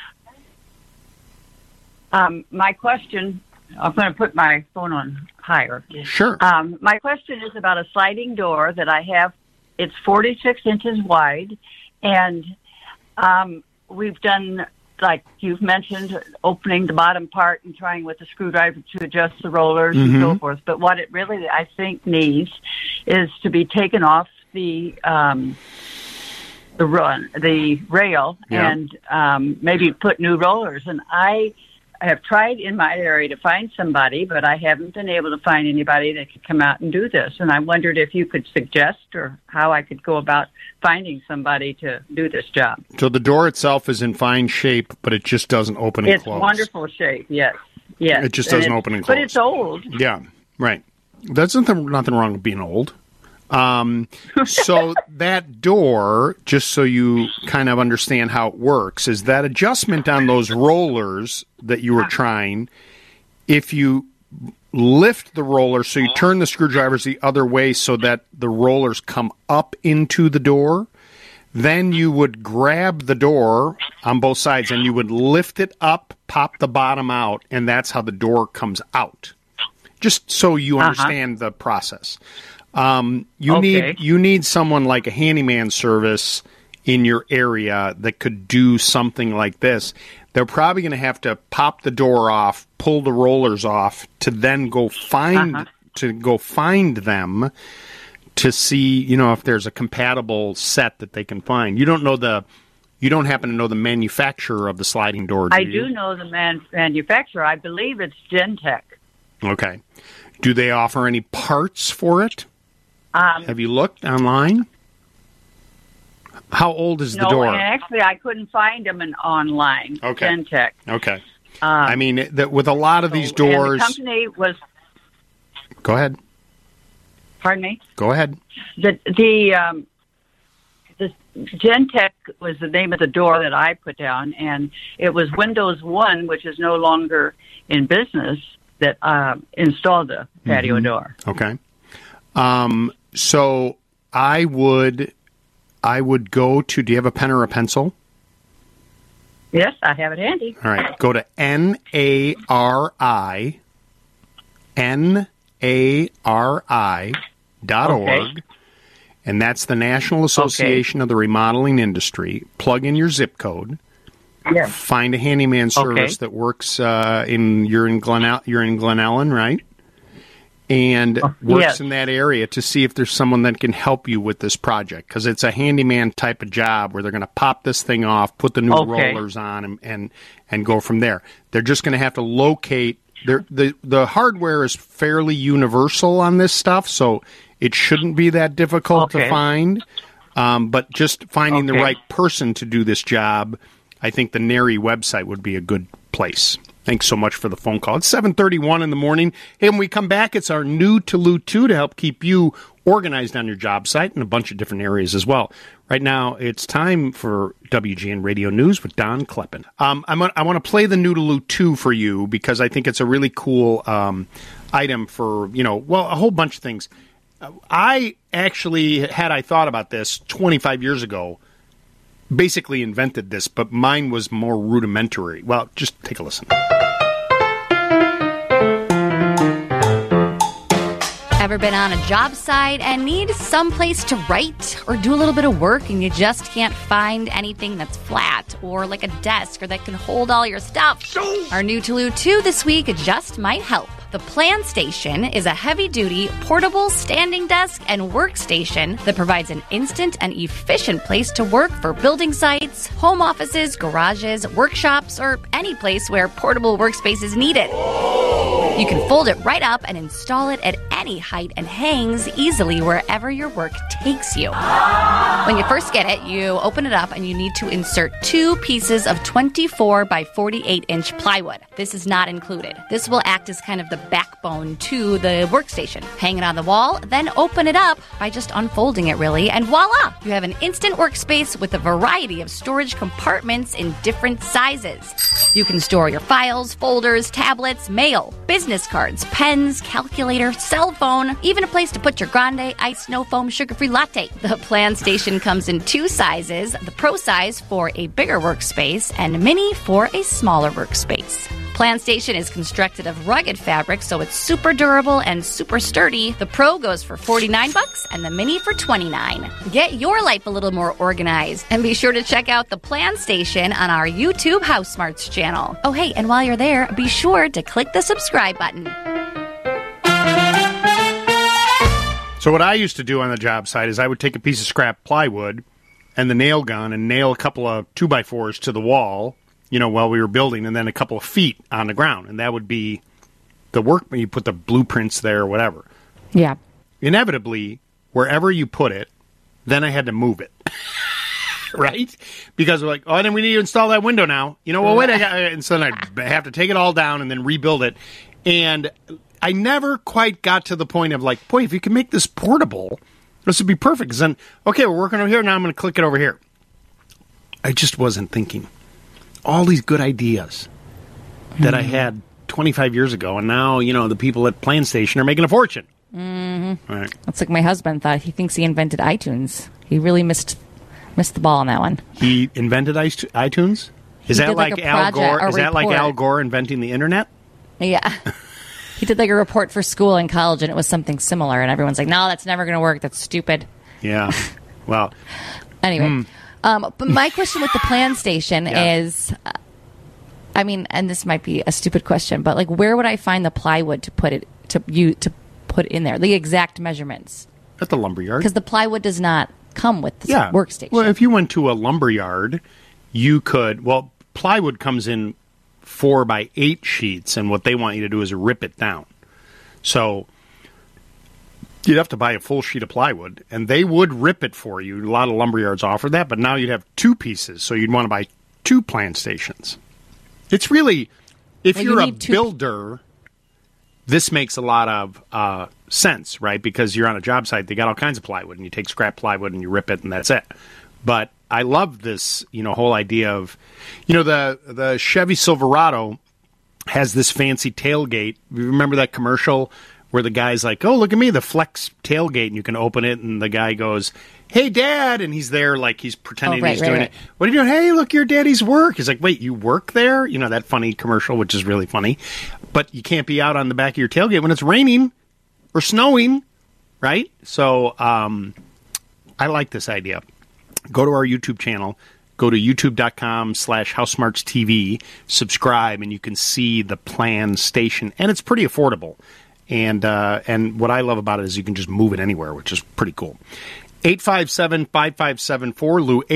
My question, I'm going to put my phone on higher. Sure. My question is about a sliding door that I have. It's 46 inches wide, and we've done, like you've mentioned, opening the bottom part and trying with a screwdriver to adjust the rollers and so forth. But what it really, I think, needs is to be taken off the rail, and maybe put new rollers. And I have tried in my area to find somebody, but I haven't been able to find anybody that could come out and do this. And I wondered if you could suggest or how I could go about finding somebody to do this job. So the door itself is in fine shape, but it just doesn't open and close. It's wonderful shape, yes. Yes. It just doesn't open and close. But it's old. Yeah, right. That's nothing wrong with being old. So that door, just so you kind of understand how it works, is that adjustment on those rollers that you were trying. If you lift the roller, so you turn the screwdrivers the other way so that the rollers come up into the door, then you would grab the door on both sides and you would lift it up, pop the bottom out, and that's how the door comes out. Just so you understand the process. You need someone like a handyman service in your area that could do something like this. They're probably going to have to pop the door off, pull the rollers off, to then go find them to see, if there's a compatible set that they can find. You don't happen to know the manufacturer of the sliding door, do you? I do know the manufacturer. I believe it's Gentech. Okay. Do they offer any parts for it? Have you looked online? How old is the door? No, and actually I couldn't find them online. Okay. Gentech. Okay. I mean, with a lot of these doors... And the company was... Go ahead. Pardon me? Go ahead. The Gentech was the name of the door that I put down, and it was Windows 1, which is no longer in business, that installed the patio door. Okay. So I would go to, do you have a pen or a pencil? Yes, I have it handy. All right. Go to NARI.org, and that's the National Association of the Remodeling Industry. Plug in your zip code. Yeah. Find a handyman service that works you're in Glen Ellen, right? And works in that area to see if there's someone that can help you with this project, because it's a handyman type of job where they're going to pop this thing off, put the new rollers on, and go from there. They're just going to have to locate. The hardware is fairly universal on this stuff, so it shouldn't be that difficult to find. But just finding the right person to do this job, I think the NARI website would be a good place. Thanks so much for the phone call. It's 7:31 in the morning. Hey, when we come back, it's our new to Lou 2 to help keep you organized on your job site in a bunch of different areas as well. Right now, it's time for WGN Radio News with Don Kleppen. I want to play the Noodaloo 2 for you because I think it's a really cool item for, a whole bunch of things. I actually, had I thought about this 25 years ago, basically invented this, but mine was more rudimentary. Well, just take a listen. Ever been on a job site and need some place to write or do a little bit of work and you just can't find anything that's flat or like a desk or that can hold all your stuff? Our new Noodaloo 2 this week just might help. The Plan Station is a heavy-duty, portable standing desk and workstation that provides an instant and efficient place to work for building sites, home offices, garages, workshops, or any place where portable workspace is needed. You can fold it right up and install it at any height and hangs easily wherever your work takes you. When you first get it, you open it up and you need to insert 2 pieces of 24 by 48-inch plywood. This is not included. This will act as kind of the backbone to the workstation. Hang it on the wall, then open it up by just unfolding it, really, and voila! You have an instant workspace with a variety of storage compartments in different sizes. You can store your files, folders, tablets, mail, business cards, pens, calculator, cell phone, even a place to put your grande iced no foam sugar-free latte. The Plan Station comes in 2 sizes, the Pro size for a bigger workspace and Mini for a smaller workspace. Plan Station is constructed of rugged fabric, so it's super durable and super sturdy. The Pro goes for $49 and the Mini for $29. Get your life a little more organized and be sure to check out the Plan Station on our YouTube House Smarts channel. Oh, hey, and while you're there, be sure to click the subscribe button. So what I used to do on the job site is I would take a piece of scrap plywood and the nail gun and nail a couple of 2x4s to the wall, while we were building, and then a couple of feet on the ground. And that would be the work when you put the blueprints there or whatever. Yeah. Inevitably, wherever you put it, then I had to move it. Right? Because we're like, oh, then we need to install that window now. Wait, and so then I'd have to take it all down and then rebuild it. And I never quite got to the point of like, boy, if you can make this portable, this would be perfect. Because then, okay, we're working over here, now I'm going to click it over here. I just wasn't thinking. All these good ideas that I had 25 years ago, and now, the people at Plan Station are making a fortune. Mm-hmm. All right. That's like my husband thought. He thinks he invented iTunes. He really missed the ball on that one. He invented iTunes? Is that like Al Gore? Is that like Al Gore inventing the internet? Yeah. He did like a report for school in college, and it was something similar, and everyone's like, no, that's never going to work. That's stupid. Yeah. Well. Anyway. But my question with the Plan Station is, and this might be a stupid question, but like, where would I find the plywood to put it put in there, the exact measurements? At the lumberyard, because the plywood does not come with the workstation. Well, if you went to a lumberyard, you could. Well, plywood comes in 4x8 sheets, and what they want you to do is rip it down. So you'd have to buy a full sheet of plywood, and they would rip it for you. A lot of lumberyards offer that, but now you'd have 2 pieces, so you'd want to buy 2 Plan Stations. It's really, if you're a builder, this makes a lot of sense, right? Because you're on a job site, they got all kinds of plywood, and you take scrap plywood and you rip it, and that's it. But I love this, whole idea of, the Chevy Silverado has this fancy tailgate. You remember that commercial where the guy's like, oh, look at me, the Flex tailgate, and you can open it, and the guy goes, hey, Dad, and he's there like he's pretending he's doing it. What are you doing? Hey, look, your daddy's work. He's like, wait, you work there? That funny commercial, which is really funny. But you can't be out on the back of your tailgate when it's raining or snowing, right? So I like this idea. Go to our YouTube channel. Go to youtube.com/HouseSmartsTV, subscribe, and you can see the Plan Station. And it's pretty affordable. And what I love about it is you can just move it anywhere, which is pretty cool. 857-5574, Lou.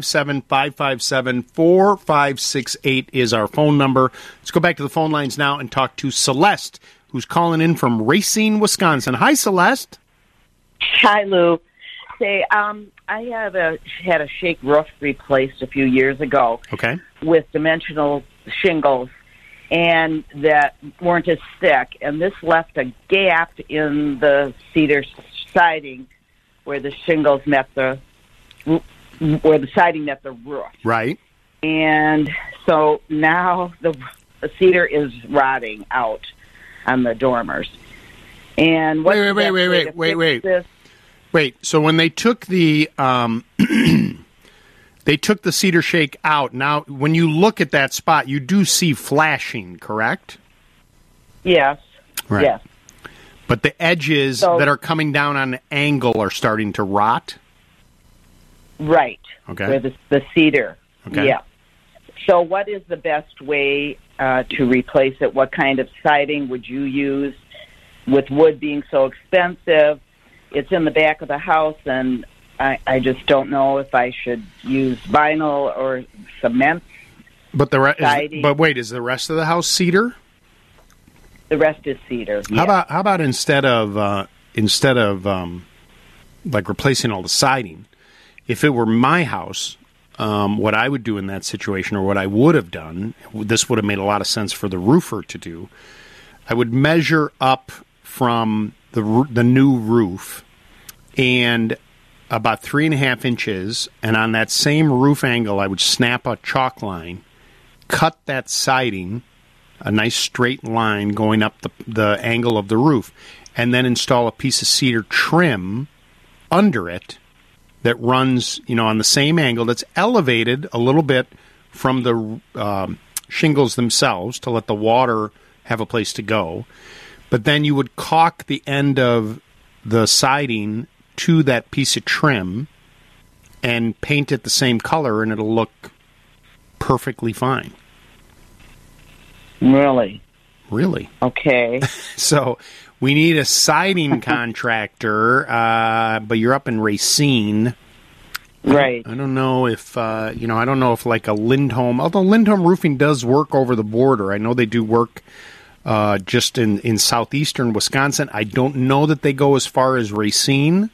857-557-4568 is our phone number. Let's go back to the phone lines now and talk to Celeste, who's calling in from Racine, Wisconsin. Hi, Celeste. Hi, Lou. Say, I had a shake roof replaced a few years ago. Okay. With dimensional shingles, and that weren't as thick, and this left a gap in the cedar siding where the shingles met the roof. Right. And so now the cedar is rotting out on the dormers. And wait. So when they took the they took the cedar shake out. Now, when you look at that spot, you do see flashing, correct? Yes. Right. Yes. But the edges that are coming down on an angle are starting to rot. Right. Okay. Where the cedar. Okay. Yeah. So what is the best way to replace it? What kind of siding would you use? With wood being so expensive, it's in the back of the house, and I just don't know if I should use vinyl or cement. But wait, is the rest of the house cedar? The rest is cedar. Yeah. How about instead of like replacing all the siding, if it were my house, what I would do in that situation, or what I would have done, this would have made a lot of sense for the roofer to do. I would measure up from the new roof and about 3.5 inches, and on that same roof angle, I would snap a chalk line, cut that siding, a nice straight line going up the angle of the roof, and then install a piece of cedar trim under it that runs, on the same angle, that's elevated a little bit from the shingles themselves to let the water have a place to go. But then you would caulk the end of the siding to that piece of trim and paint it the same color, and it'll look perfectly fine. Really? Really. Okay. So we need a siding contractor, but you're up in Racine. Right. I don't know if, I don't know if like a Lindholm, although Lindholm Roofing does work over the border. I know they do work just in southeastern Wisconsin. I don't know that they go as far as Racine.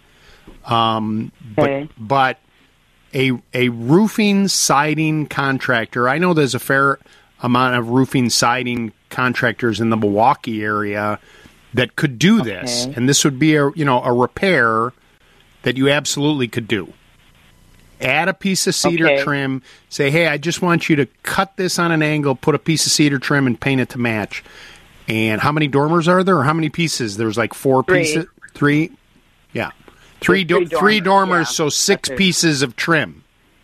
But a roofing siding contractor, I know there's a fair amount of roofing siding contractors in the Milwaukee area that could do this, and this would be a repair that you absolutely could do. Add a piece of cedar trim, say, hey, I just want you to cut this on an angle, put a piece of cedar trim and paint it to match. And how many dormers are there, or how many pieces? There's like 4 pieces? 3? Yeah. Three dormers, so 6 pieces of trim.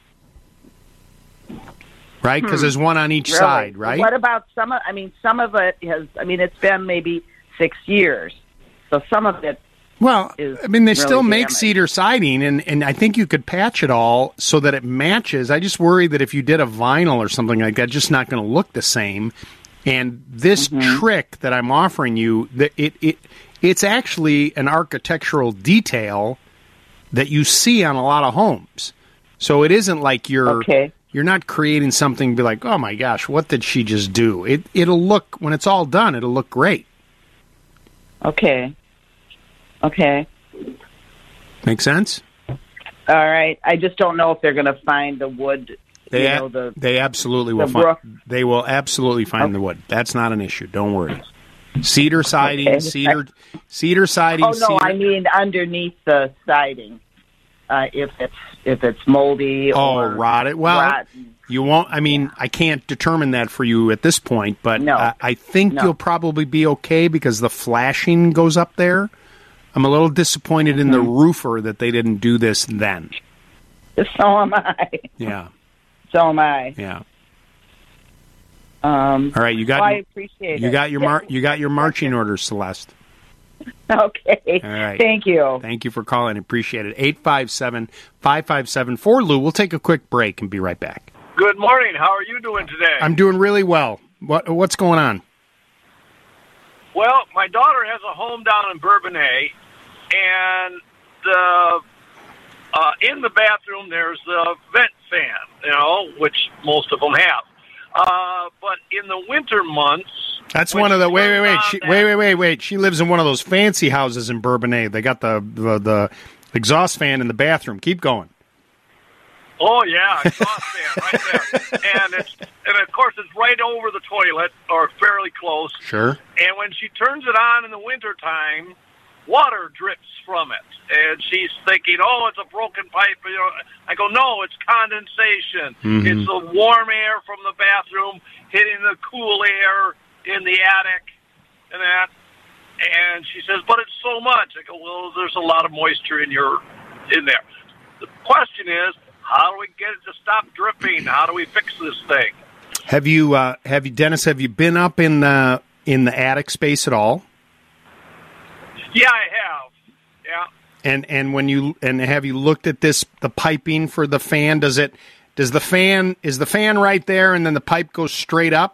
Right? Because there's one on each side, right? What about some of it it's been maybe 6 years. So some of it they really still make cedar siding, and I think you could patch it all so that it matches. I just worry that if you did a vinyl or something like that, it's just not going to look the same. And this trick that I'm offering you, it's actually an architectural detail that you see on a lot of homes. So it isn't like you're not creating something, be like, oh my gosh, what did she just do? It'll look, when it's all done, it'll look great. Okay. Make sense? All right. I just don't know if they're going to find the wood. They absolutely will find. They will absolutely find the wood. That's not an issue. Don't worry. Cedar siding, cedar siding. Oh no, I mean underneath the siding. If it's moldy or rotted. Well, rotten. You won't. I mean, I can't determine that for you at this point, but I think you'll probably be okay because the flashing goes up there. I'm a little disappointed in the roofer that they didn't do this then. So am I. Yeah. So am I. Yeah. All right, you got. I appreciate it. You got your marching orders, Celeste. Okay. All right. Thank you. Thank you for calling. Appreciate it. 857-557-4 Lou. We'll take a quick break and be right back. Good morning. How are you doing today? I'm doing really well. What's going on? Well, my daughter has a home down in Bourbonnais, and in the bathroom there's a vent fan, which most of them have. But in the winter months, that's one of the wait. She lives in one of those fancy houses in Bourbonnais. They got the exhaust fan in the bathroom. Keep going. Oh yeah, exhaust fan right there, and of course it's right over the toilet or fairly close. Sure. And when she turns it on in the wintertime, water drips from it. And she's thinking, oh, it's a broken pipe. I go, no, it's condensation. Mm-hmm. It's the warm air from the bathroom hitting the cool air in the attic and that. And she says, but it's so much. I go, well, there's a lot of moisture in there. The question is, how do we get it to stop dripping? How do we fix this thing? Have you, Dennis? Have you been up in the attic space at all? Yeah, I have. Yeah. And have you looked at the piping for the fan? Is the fan right there, and then the pipe goes straight up?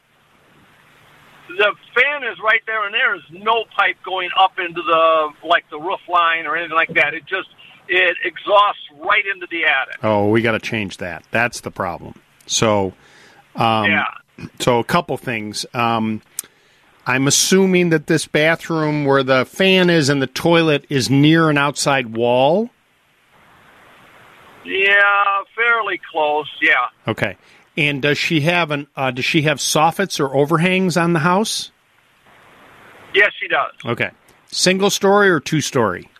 The fan is right there, and there is no pipe going up into the roof line or anything like that. It exhausts right into the attic. Oh, we got to change that. That's the problem. So, So a couple things. I'm assuming that this bathroom where the fan is and the toilet is near an outside wall. Yeah, fairly close. Yeah. Okay. And does she have soffits or overhangs on the house? Yes, she does. Okay. Single story or 2-story?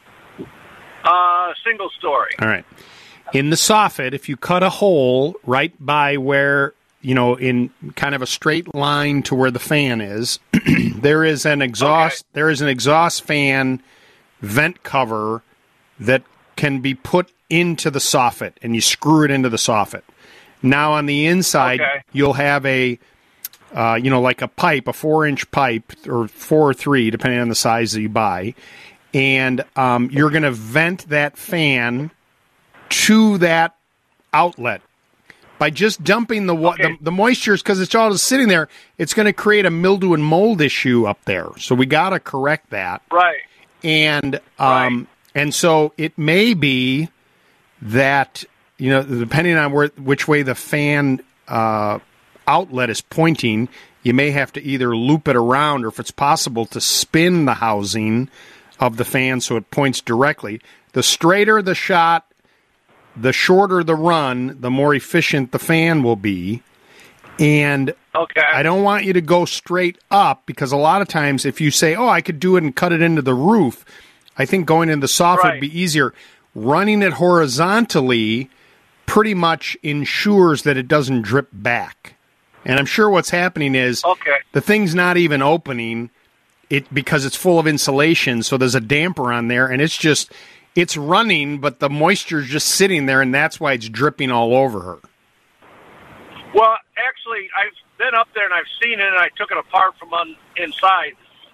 Single story. All right. In the soffit, if you cut a hole right by where, in kind of a straight line to where the fan is, there is an exhaust. Okay. There is an exhaust fan vent cover that can be put into the soffit, and you screw it into the soffit. Now on the inside, you'll have a, like a pipe, a 4-inch pipe, or 4 or 3, depending on the size that you buy, and you're going to vent that fan to that outlet. By just dumping the moistures, because it's all just sitting there, it's going to create a mildew and mold issue up there. So we got to correct that. Right. And and so it may be that, depending on which way the fan outlet is pointing, you may have to either loop it around, or if it's possible, to spin the housing of the fan so it points directly. The straighter the shot, the shorter the run, the more efficient the fan will be. And I don't want you to go straight up, because a lot of times if you say, I could do it and cut it into the roof, I think going into the soffit would be easier. Running it horizontally pretty much ensures that it doesn't drip back. And I'm sure what's happening is the thing's not even opening it because it's full of insulation, so there's a damper on there, and it's running, but the moisture's just sitting there, and that's why it's dripping all over her. Well, actually, I've been up there and I've seen it, and I took it apart from inside.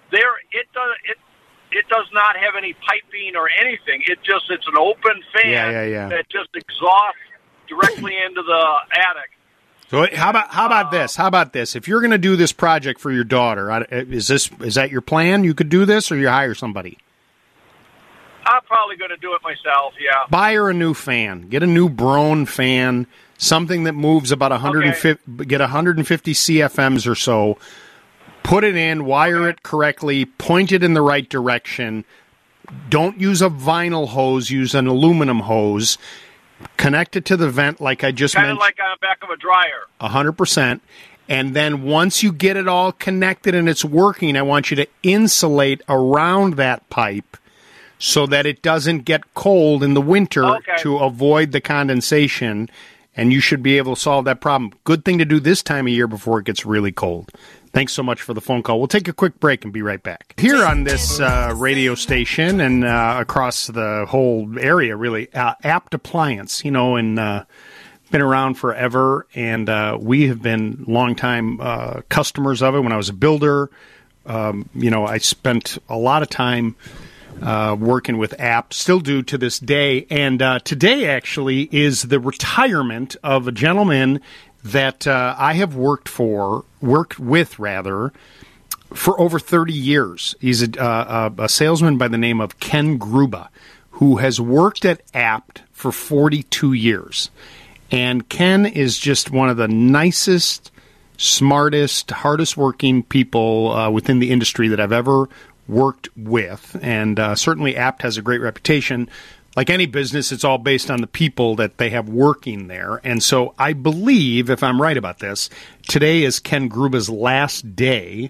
It does not have any piping or anything. It's an open fan that just exhausts directly into the attic. So how about this? How about this? If you're going to do this project for your daughter, is that your plan? You could do this, or you hire somebody? I'm probably going to do it myself, yeah. Buy her a new fan. Get a new Braun fan, something that moves about 150, get 150 CFMs or so. Put it in, wire it correctly, point it in the right direction. Don't use a vinyl hose, use an aluminum hose. Connect it to the vent like I just mentioned. Kind of like on the back of a dryer. 100%. And then once you get it all connected and it's working, I want you to insulate around that pipe so that it doesn't get cold in the winter to avoid the condensation, and you should be able to solve that problem. Good thing to do this time of year before it gets really cold. Thanks so much for the phone call. We'll take a quick break and be right back. Here on this radio station and across the whole area, really, Apt Appliance, and been around forever, and we have been longtime customers of it. When I was a builder, I spent a lot of time working with Apt, still do to this day. And today, actually, is the retirement of a gentleman that I have worked with for over 30 years. He's a salesman by the name of Ken Gruba, who has worked at Apt for 42 years. And Ken is just one of the nicest, smartest, hardest working people within the industry that I've ever worked with. And certainly Apt has a great reputation. Like any business, it's all based on the people that they have working there. And so I believe, if I'm right about this, today is Ken Gruba's last day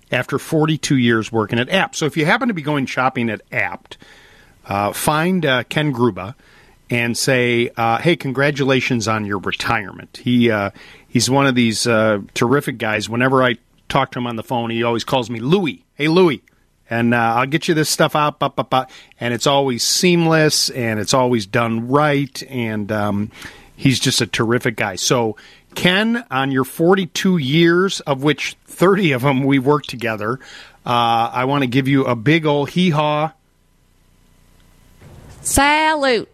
after 42 years working at Apt. So if you happen to be going shopping at Apt, find Ken Gruba and say, hey, congratulations on your retirement. He's one of these terrific guys. Whenever I talk to him on the phone, he always calls me Louie. Hey, Louie. And I'll get you this stuff out, and it's always seamless, and it's always done right, and he's just a terrific guy. So, Ken, on your 42 years, of which 30 of them we worked together, I want to give you a big old hee-haw. Salute.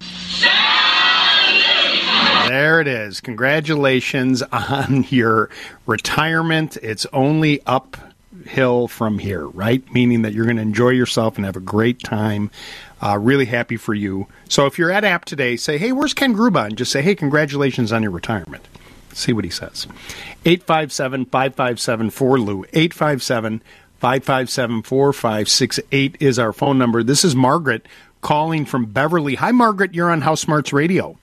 There it is. Congratulations on your retirement. It's only uphill from here, right? Meaning that you're going to enjoy yourself and have a great time. Really happy for you. So if you're at Apt today, say, hey, where's Ken Gruba? And just say, hey, congratulations on your retirement. See what he says. 857-557-4LOU. 857-557-4568 is our phone number. This is Margaret calling from Beverly. Hi, Margaret. You're on House Smarts Radio.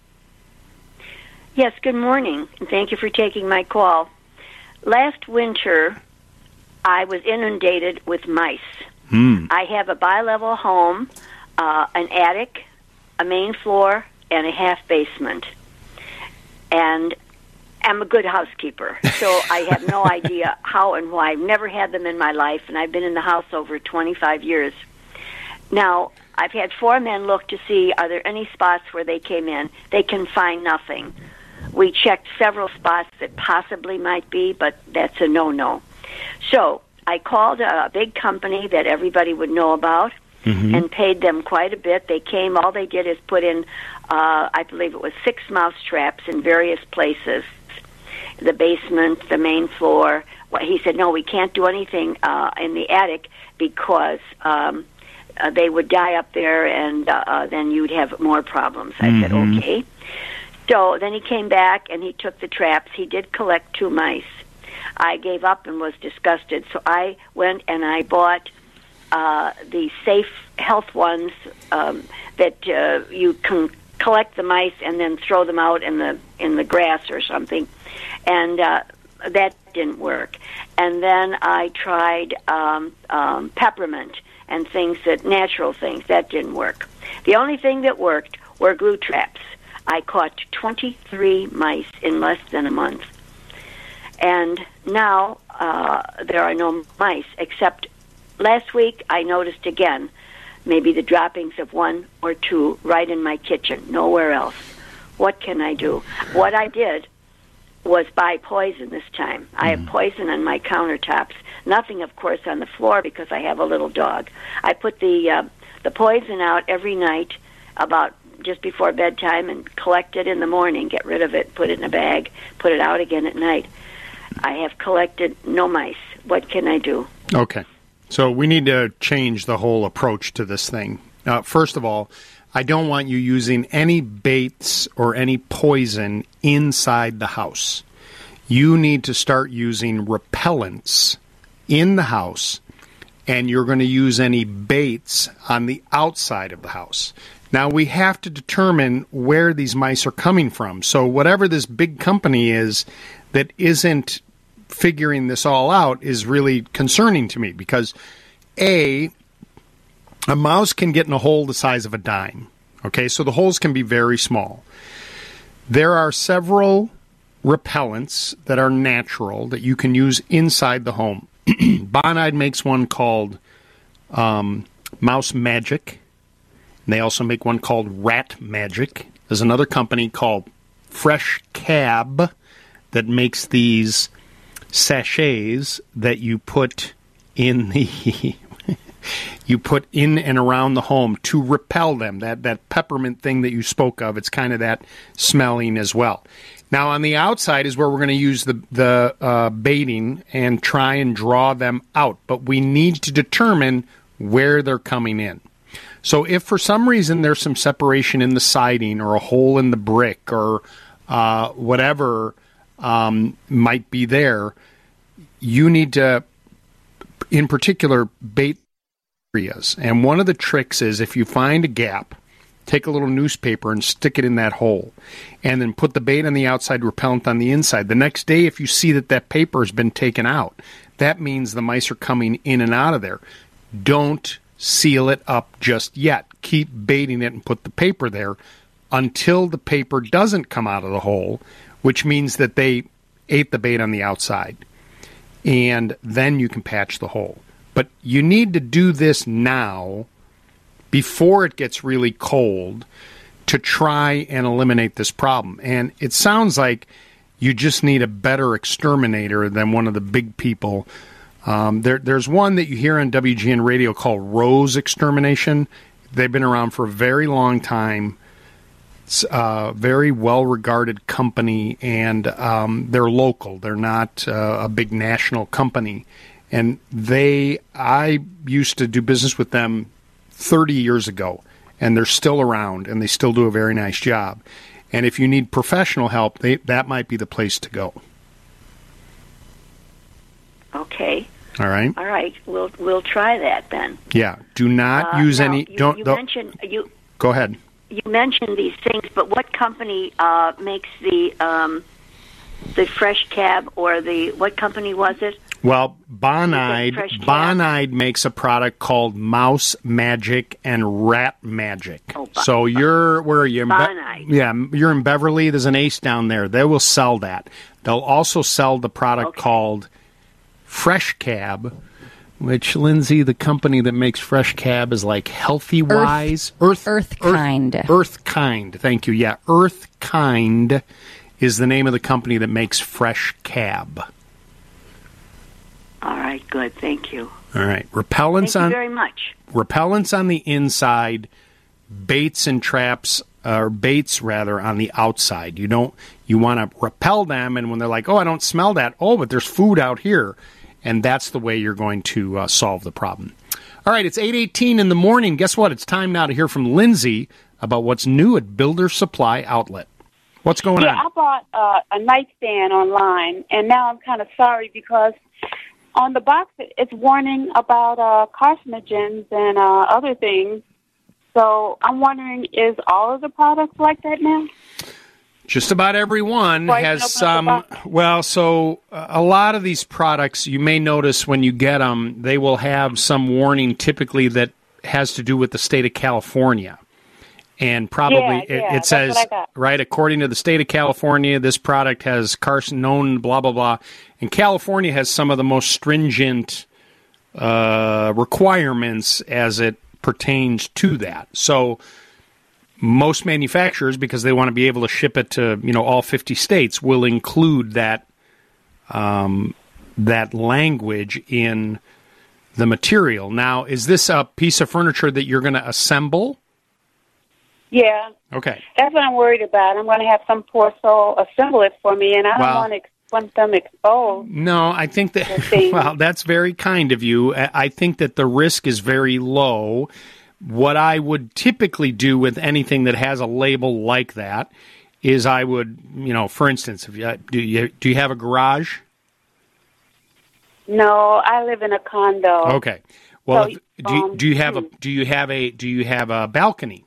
Yes, good morning, and thank you for taking my call. Last winter, I was inundated with mice. I have a bi-level home, an attic, a main floor, and a half basement. And I'm a good housekeeper, so I have no idea how and why. I've never had them in my life, and I've been in the house over 25 years. Now, I've had 4 men look to see, are there any spots where they came in? They can find nothing. We checked several spots that possibly might be, but that's a no-no. So I called a big company that everybody would know about and paid them quite a bit. They came, all they did is put in, I believe it was 6 mouse traps in various places, the basement, the main floor. Well, he said, no, we can't do anything in the attic because they would die up there and then you'd have more problems. I said, okay. So then he came back and he took the traps. He did collect 2 mice. I gave up and was disgusted. So I went and I bought the Safe Health ones that you can collect the mice and then throw them out in the grass or something. And that didn't work. And then I tried peppermint and natural things. That didn't work. The only thing that worked were glue traps. I caught 23 mice in less than a month. And now there are no mice, except last week I noticed again maybe the droppings of 1 or 2 right in my kitchen, nowhere else. What can I do? What I did was buy poison this time. I have poison on my countertops. Nothing, of course, on the floor because I have a little dog. I put the poison out every night about just before bedtime and collect it in the morning, get rid of it, put it in a bag, put it out again at night. I have collected no mice. What can I do? Okay. So we need to change the whole approach to this thing. First of all, I don't want you using any baits or any poison inside the house. You need to start using repellents in the house, and you're going to use any baits on the outside of the house. Now, we have to determine where these mice are coming from. So whatever this big company is that isn't figuring this all out is really concerning to me because, A, a mouse can get in a hole the size of a dime. Okay, so the holes can be very small. There are several repellents that are natural that you can use inside the home. Bonide makes one called Mouse Magic. And they also make one called Rat Magic. There's another company called Fresh Cab that makes these sachets that you put in the you put in and around the home to repel them. That peppermint thing that you spoke of, it's kind of that smelling as well. Now on the outside is where we're going to use the baiting and try and draw them out. But we need to determine where they're coming in. So if for some reason there's some separation in the siding or a hole in the brick or whatever might be there, you need to, in particular, bait areas. And one of the tricks is if you find a gap, take a little newspaper and stick it in that hole. And then put the bait on the outside, repellent on the inside. The next day, if you see that paper has been taken out, that means the mice are coming in and out of there. Don't seal it up just yet. Keep baiting it and put the paper there until the paper doesn't come out of the hole, which means that they ate the bait on the outside. And then you can patch the hole. But you need to do this now, before it gets really cold, to try and eliminate this problem. And it sounds like you just need a better exterminator than one of the big people. There's one that you hear on WGN radio called Rose Extermination. They've been around for a very long time. It's a very well-regarded company, and they're local. They're not a big national company. And I used to do business with them 30 years ago, and they're still around, and they still do a very nice job. And if you need professional help, that might be the place to go. Okay. All right. All right. We'll try that then. Yeah. Do not use now, any. Mentioned you. Go ahead. You mentioned these things, but what company makes the Fresh Cab, or what company was it? Well, Bonide makes a product called Mouse Magic and Rat Magic. So where are you? Bonide. You're in Beverly. There's an Ace down there. They will sell that. They'll also sell the product called Fresh Cab, which, Lindsay, the company that makes Fresh Cab is like Healthy Wise. Earthkind. Earthkind. Thank you. Yeah, Earthkind is the name of the company that makes Fresh Cab. All right, good. Thank you. All right. Repellents Thank you very much. Repellents on the inside, baits and traps, or baits rather, on the outside. You want to repel them, and when they're like, oh, I don't smell that. Oh, but there's food out here. And that's the way you're going to solve the problem. All right, it's 8:18 in the morning. Guess what? It's time now to hear from Lindsay about what's new at Builder Supply Outlet. What's going on? I bought a nightstand online, and now I'm kind of sorry because on the box it's warning about carcinogens and other things. So I'm wondering, is all of the products like that now? Just about every one has some. Well, so a lot of these products, you may notice when you get them, they will have some warning typically that has to do with the state of California. And probably it says, right, according to the state of California, this product has known blah, blah, blah. And California has some of the most stringent requirements as it pertains to that. So most manufacturers, because they want to be able to ship it to all 50 states, will include that that language in the material. Now, is this a piece of furniture that you're going to assemble? Yeah. Okay. That's what I'm worried about. I'm going to have some poor soul assemble it for me, and I don't want them exposed. No, I think that, well, that's very kind of you. I think that the risk is very low. What I would typically do with anything that has a label like that is I would, for instance, do you have a garage? No, I live in a condo. Okay. Well, so, do you have a balcony?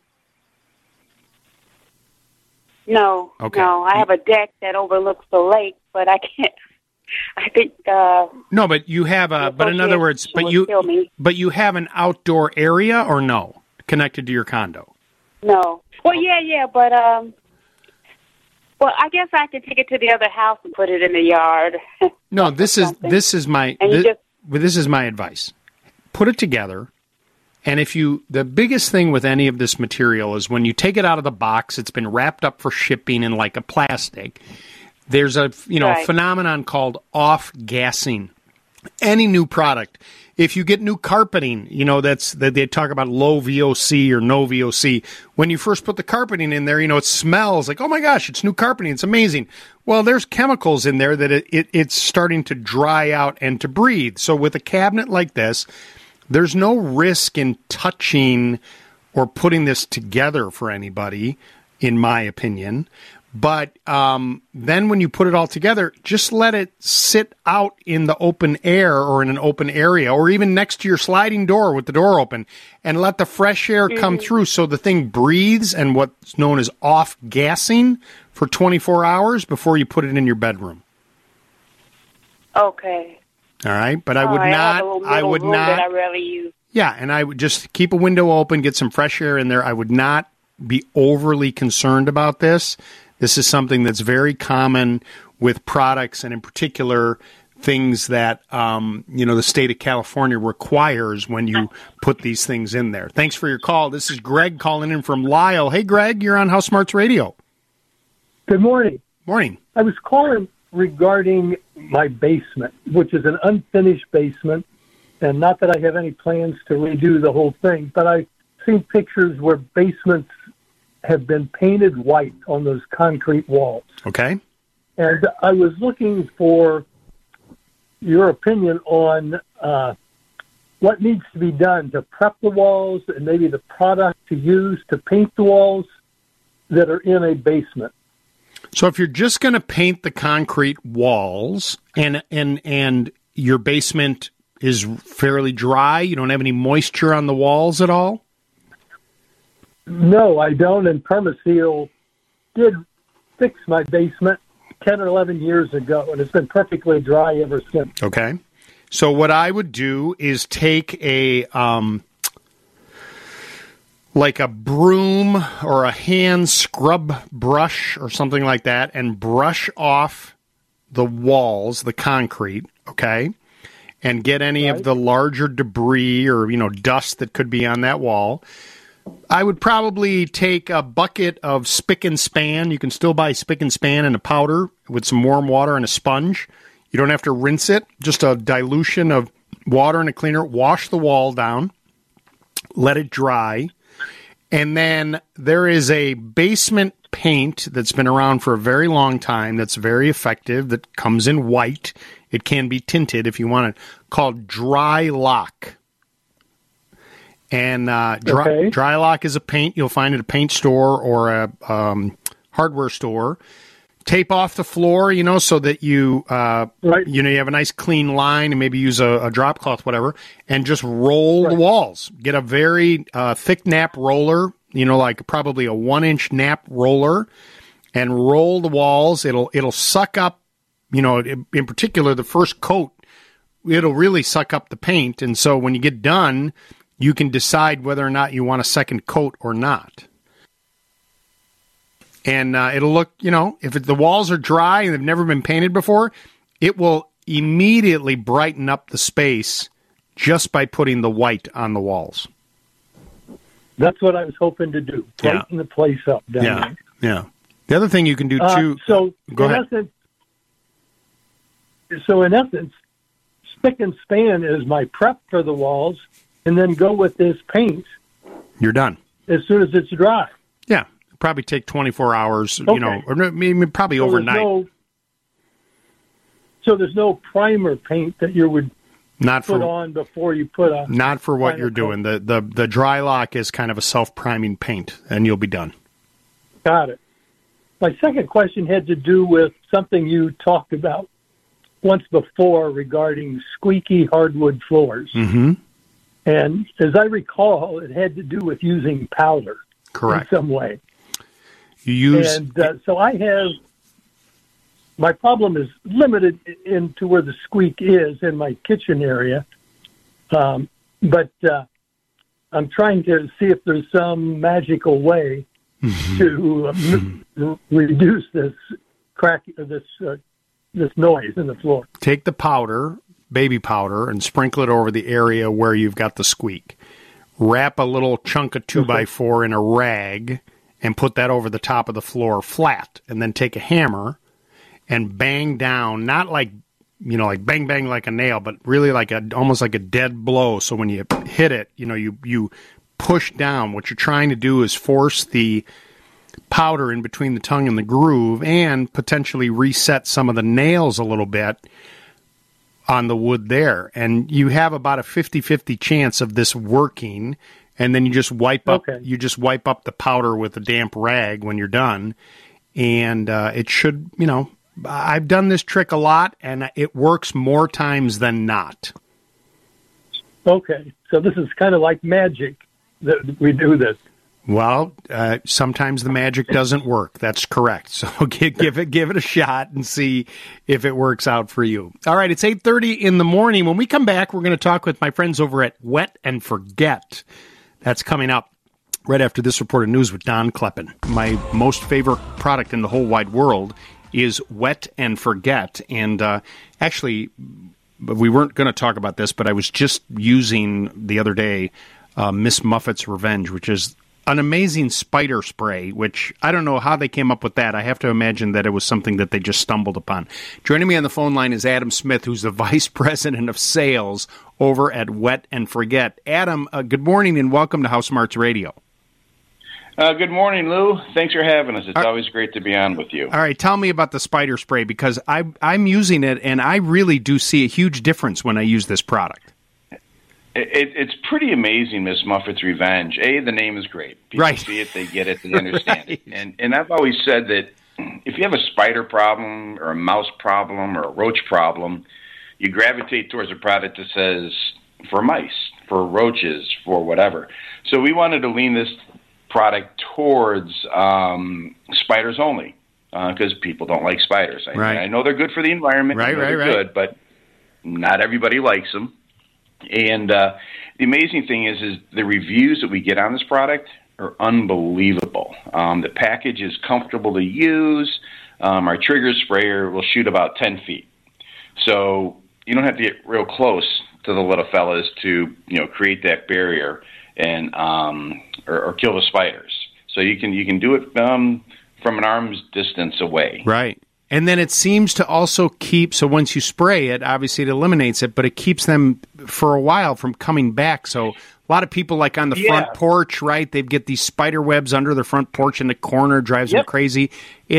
No. Okay. No, I have a deck that overlooks the lake, but I can't. I think. No, but you have a. But in other words, but you have an outdoor area, or no, connected to your condo? No. Well, yeah, but well, I guess I could take it to the other house and put it in the yard. No, this is my advice. Put it together. And the biggest thing with any of this material is when you take it out of the box, it's been wrapped up for shipping in like a plastic. There's a phenomenon called off-gassing. Any new product, if you get new carpeting, that they talk about low VOC or no VOC. When you first put the carpeting in there, it smells like, oh my gosh, it's new carpeting, it's amazing. Well, there's chemicals in there that it's starting to dry out and to breathe. So with a cabinet like this, there's no risk in touching or putting this together for anybody, in my opinion. But then when you put it all together, just let it sit out in the open air or in an open area or even next to your sliding door with the door open and let the fresh air come through so the thing breathes and what's known as off-gassing for 24 hours before you put it in your bedroom. Okay. All right, but I would I not. have a little I would room not. that I rarely use. Yeah, and I would just keep a window open, get some fresh air in there. I would not be overly concerned about this. This is something that's very common with products, and in particular, things that the state of California requires when you put these things in there. Thanks for your call. This is Greg calling in from Lyle. Hey, Greg, you're on House Smarts Radio. Good morning. Morning. I was calling regarding my basement, which is an unfinished basement, and not that I have any plans to redo the whole thing, but I've seen pictures where basements have been painted white on those concrete walls. Okay. And I was looking for your opinion on what needs to be done to prep the walls and maybe the product to use to paint the walls that are in a basement. So if you're just going to paint the concrete walls and your basement is fairly dry, you don't have any moisture on the walls at all? No, I don't, and Permaseal did fix my basement 10 or 11 years ago, and it's been perfectly dry ever since. Okay. So what I would do is take a like a broom or a hand scrub brush or something like that and brush off the walls, the concrete, okay? And get any of the larger debris or, dust that could be on that wall. I would probably take a bucket of Spick and Span. You can still buy Spick and Span in a powder with some warm water and a sponge. You don't have to rinse it. Just a dilution of water and a cleaner. Wash the wall down. Let it dry. And then there is a basement paint that's been around for a very long time that's very effective, that comes in white. It can be tinted if you want it, called Dry Lock. And Dry Lock is a paint you'll find at a paint store or a hardware store. Tape off the floor, so that you you have a nice clean line, and maybe use a drop cloth, whatever, and just roll the walls. Get a very thick nap roller, like probably a 1-inch nap roller, and roll the walls. It'll suck up, in particular the first coat. It'll really suck up the paint, and so when you get done, you can decide whether or not you want a second coat or not. And it'll look, if the walls are dry and they've never been painted before, it will immediately brighten up the space just by putting the white on the walls. That's what I was hoping to do, brighten the place up down there. Yeah. The other thing you can do, too... Go ahead. In essence, Spick and Span is my prep for the walls, and then go with this paint. You're done. As soon as it's dry. Yeah. Probably take 24 hours, or maybe probably overnight. So there's no primer paint that you would put on before you put on. Not for what you're doing. The Dry Lock is kind of a self-priming paint, and you'll be done. Got it. My second question had to do with something you talked about once before regarding squeaky hardwood floors. Mm-hmm. And as I recall, it had to do with using powder. Correct. In some way. So I have, my problem is limited into where the squeak is in my kitchen area. But I'm trying to see if there's some magical way to reduce this crack, this noise in the floor. Take the powder, baby powder, and sprinkle it over the area where you've got the squeak. Wrap a little chunk of 2x4 in a rag and put that over the top of the floor flat, and then take a hammer and bang down, not like, like bang, bang like a nail, but really like almost like a dead blow. So when you hit it, you push down. What you're trying to do is force the powder in between the tongue and the groove and potentially reset some of the nails a little bit on the wood there. And you have about a 50-50 chance of this working. And then you just wipe up the powder with a damp rag when you're done. And it should, I've done this trick a lot, and it works more times than not. Okay. So this is kind of like magic that we do this. Well, sometimes the magic doesn't work. That's correct. So give it a shot and see if it works out for you. All right, it's 8:30 in the morning. When we come back, we're going to talk with my friends over at Wet and Forget. That's coming up right after this report of news with Don Kleppen. My most favorite product in the whole wide world is Wet and Forget. And actually, we weren't going to talk about this, but I was just using the other day Miss Muffet's Revenge, which is an amazing spider spray, which I don't know how they came up with that. I have to imagine that it was something that they just stumbled upon. Joining me on the phone line is Adam Smith, who's the Vice President of Sales over at Wet and Forget. Adam, good morning and welcome to House Smarts Radio. Good morning, Lou. Thanks for having us. It's always great to be on with you. All right, tell me about the spider spray, because I'm using it, and I really do see a huge difference when I use this product. It's pretty amazing, Miss Muffet's Revenge. The name is great. People see it, they get it, they understand it. And I've always said that if you have a spider problem or a mouse problem or a roach problem, you gravitate towards a product that says for mice, for roaches, for whatever. So we wanted to lean this product towards spiders only, because people don't like spiders. I know they're good for the environment. They're good, but not everybody likes them. And the amazing thing is the reviews that we get on this product are unbelievable. The package is comfortable to use. Our trigger sprayer will shoot about 10 feet. So you don't have to get real close to the little fellas to create that barrier and or kill the spiders. So you can do it from an arm's distance away. Right. And then it seems to also keep, so once you spray it, obviously it eliminates it, but it keeps them for a while from coming back. So a lot of people, like on the front porch, right, they get these spider webs under the front porch in the corner, drives them crazy.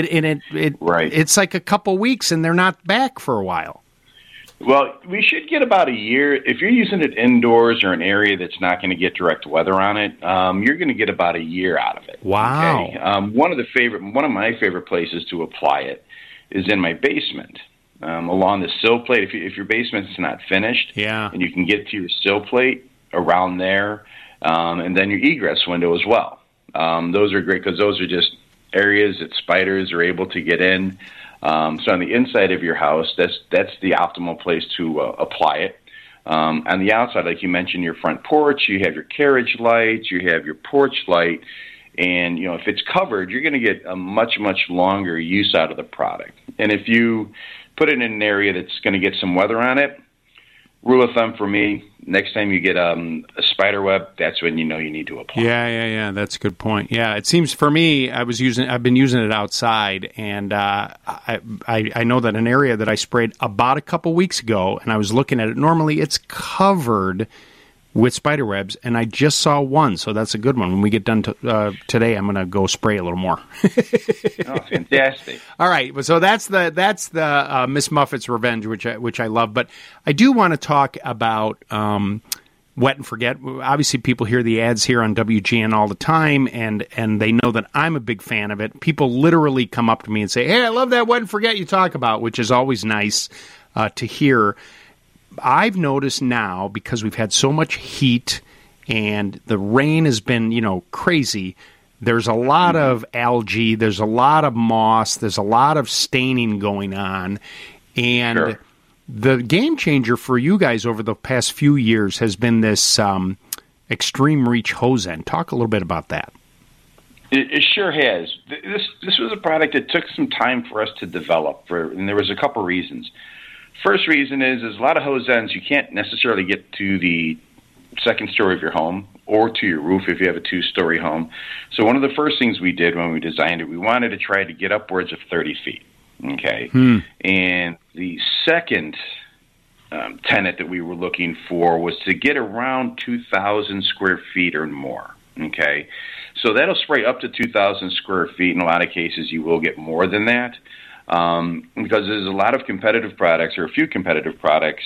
It's like a couple weeks and they're not back for a while. Well, we should get about a year. If you're using it indoors or an area that's not going to get direct weather on it, you're going to get about a year out of it. Wow. Okay? One of my favorite places to apply it is in my basement, along the sill plate. If your basement's not finished, and you can get to your sill plate around there, and then your egress window as well. Those are great because those are just areas that spiders are able to get in. So on the inside of your house, that's the optimal place to apply it. On the outside, like you mentioned, your front porch, you have your carriage lights, you have your porch light. And, if it's covered, you're going to get a much, much longer use out of the product. And if you put it in an area that's going to get some weather on it, rule of thumb for me, next time you get a spider web, that's when you know you need to apply. Yeah. That's a good point. Yeah, it seems for me, I've been using it outside, and I know that an area that I sprayed about a couple weeks ago, and I was looking at it, normally it's covered with spider webs, and I just saw one, so that's a good one. When we get done today, I'm going to go spray a little more. Oh, fantastic! All right, so that's the Miss Muffet's Revenge, which I love. But I do want to talk about Wet and Forget. Obviously, people hear the ads here on WGN all the time, and they know that I'm a big fan of it. People literally come up to me and say, "Hey, I love that Wet and Forget you talk about," which is always nice to hear. I've noticed now, because we've had so much heat and the rain has been, crazy, there's a lot of algae, there's a lot of moss, there's a lot of staining going on. And the game changer for you guys over the past few years has been this Extreme Reach hose end. Talk a little bit about that. It sure has. This was a product that took some time for us to develop, and there was a couple reasons. First reason is a lot of hose ends, you can't necessarily get to the second story of your home or to your roof if you have a two-story home. So one of the first things we did when we designed it, we wanted to try to get upwards of 30 feet. Okay. And the second tenet that we were looking for was to get around 2,000 square feet or more. Okay. So that'll spray up to 2,000 square feet. In a lot of cases, you will get more than that. Because there's a lot of competitive products, or a few competitive products,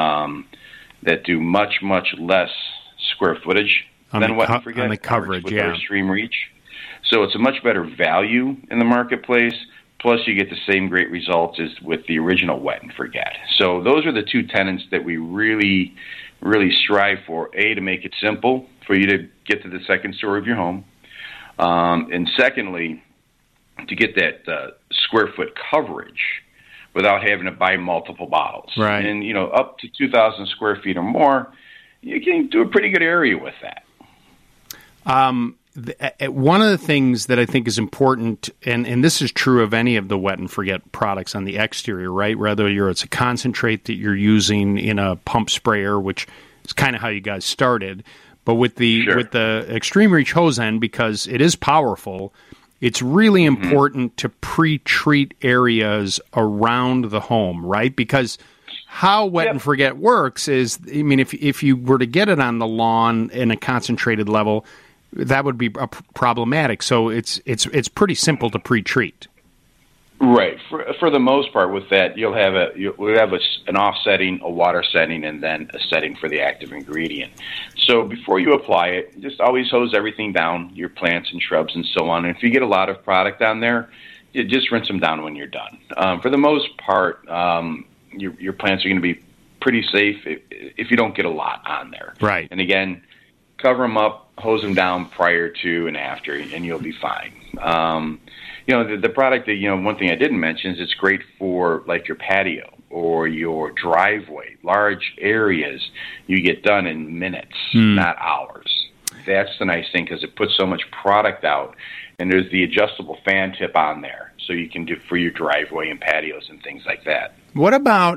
that do much, much less square footage than Wet and Forget. On the coverage, with Extreme Reach. So it's a much better value in the marketplace, plus you get the same great results as with the original Wet and Forget. So those are the two tenets that we really, really strive for. A, to make it simple for you to get to the second story of your home. And secondly, to get that square foot coverage without having to buy multiple bottles. Right. And, up to 2,000 square feet or more, you can do a pretty good area with that. One of the things that I think is important, and this is true of any of the wet and forget products on the exterior, right? Whether it's a concentrate that you're using in a pump sprayer, which is kind of how you guys started, but with the Extreme Reach hose end, because it is powerful, it's really important to pre-treat areas around the home, right? Because how wet and forget works is, if you were to get it on the lawn in a concentrated level, that would be problematic. So it's pretty simple to pre-treat. Right. For the most part, with that, you'll have an off setting, a water setting, and then a setting for the active ingredient. So before you apply it, just always hose everything down, your plants and shrubs and so on. And if you get a lot of product on there, you just rinse them down when you're done. For the most part, your plants are going to be pretty safe if you don't get a lot on there. Right. And again, cover them up, hose them down prior to and after, and you'll be fine. The product that, one thing I didn't mention is it's great for like your patio or your driveway, large areas you get done in minutes, not hours. That's the nice thing because it puts so much product out, and there's the adjustable fan tip on there, so you can do for your driveway and patios and things like that. What about,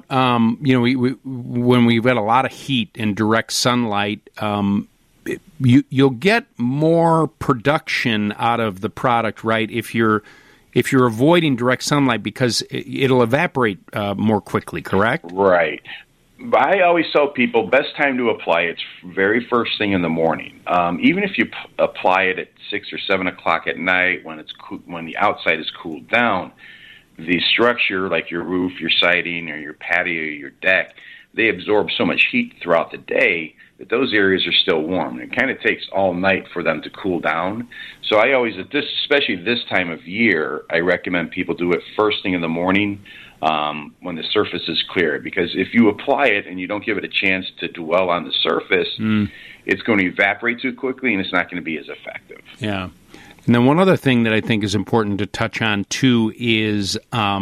when we've got a lot of heat and direct sunlight, you'll get more production out of the product, right? If you're avoiding direct sunlight, because it'll evaporate more quickly, correct? Right. I always tell people best time to apply it's very first thing in the morning. Even if you apply it at 6 or 7 o'clock at night when when the outside is cooled down, the structure like your roof, your siding, or your patio, your deck, they absorb so much heat throughout the day that those areas are still warm. It kind of takes all night for them to cool down. So I always, especially this time of year, I recommend people do it first thing in the morning when the surface is clear. Because if you apply it and you don't give it a chance to dwell on the surface, it's going to evaporate too quickly and it's not going to be as effective. Yeah. And then one other thing that I think is important to touch on, too, is,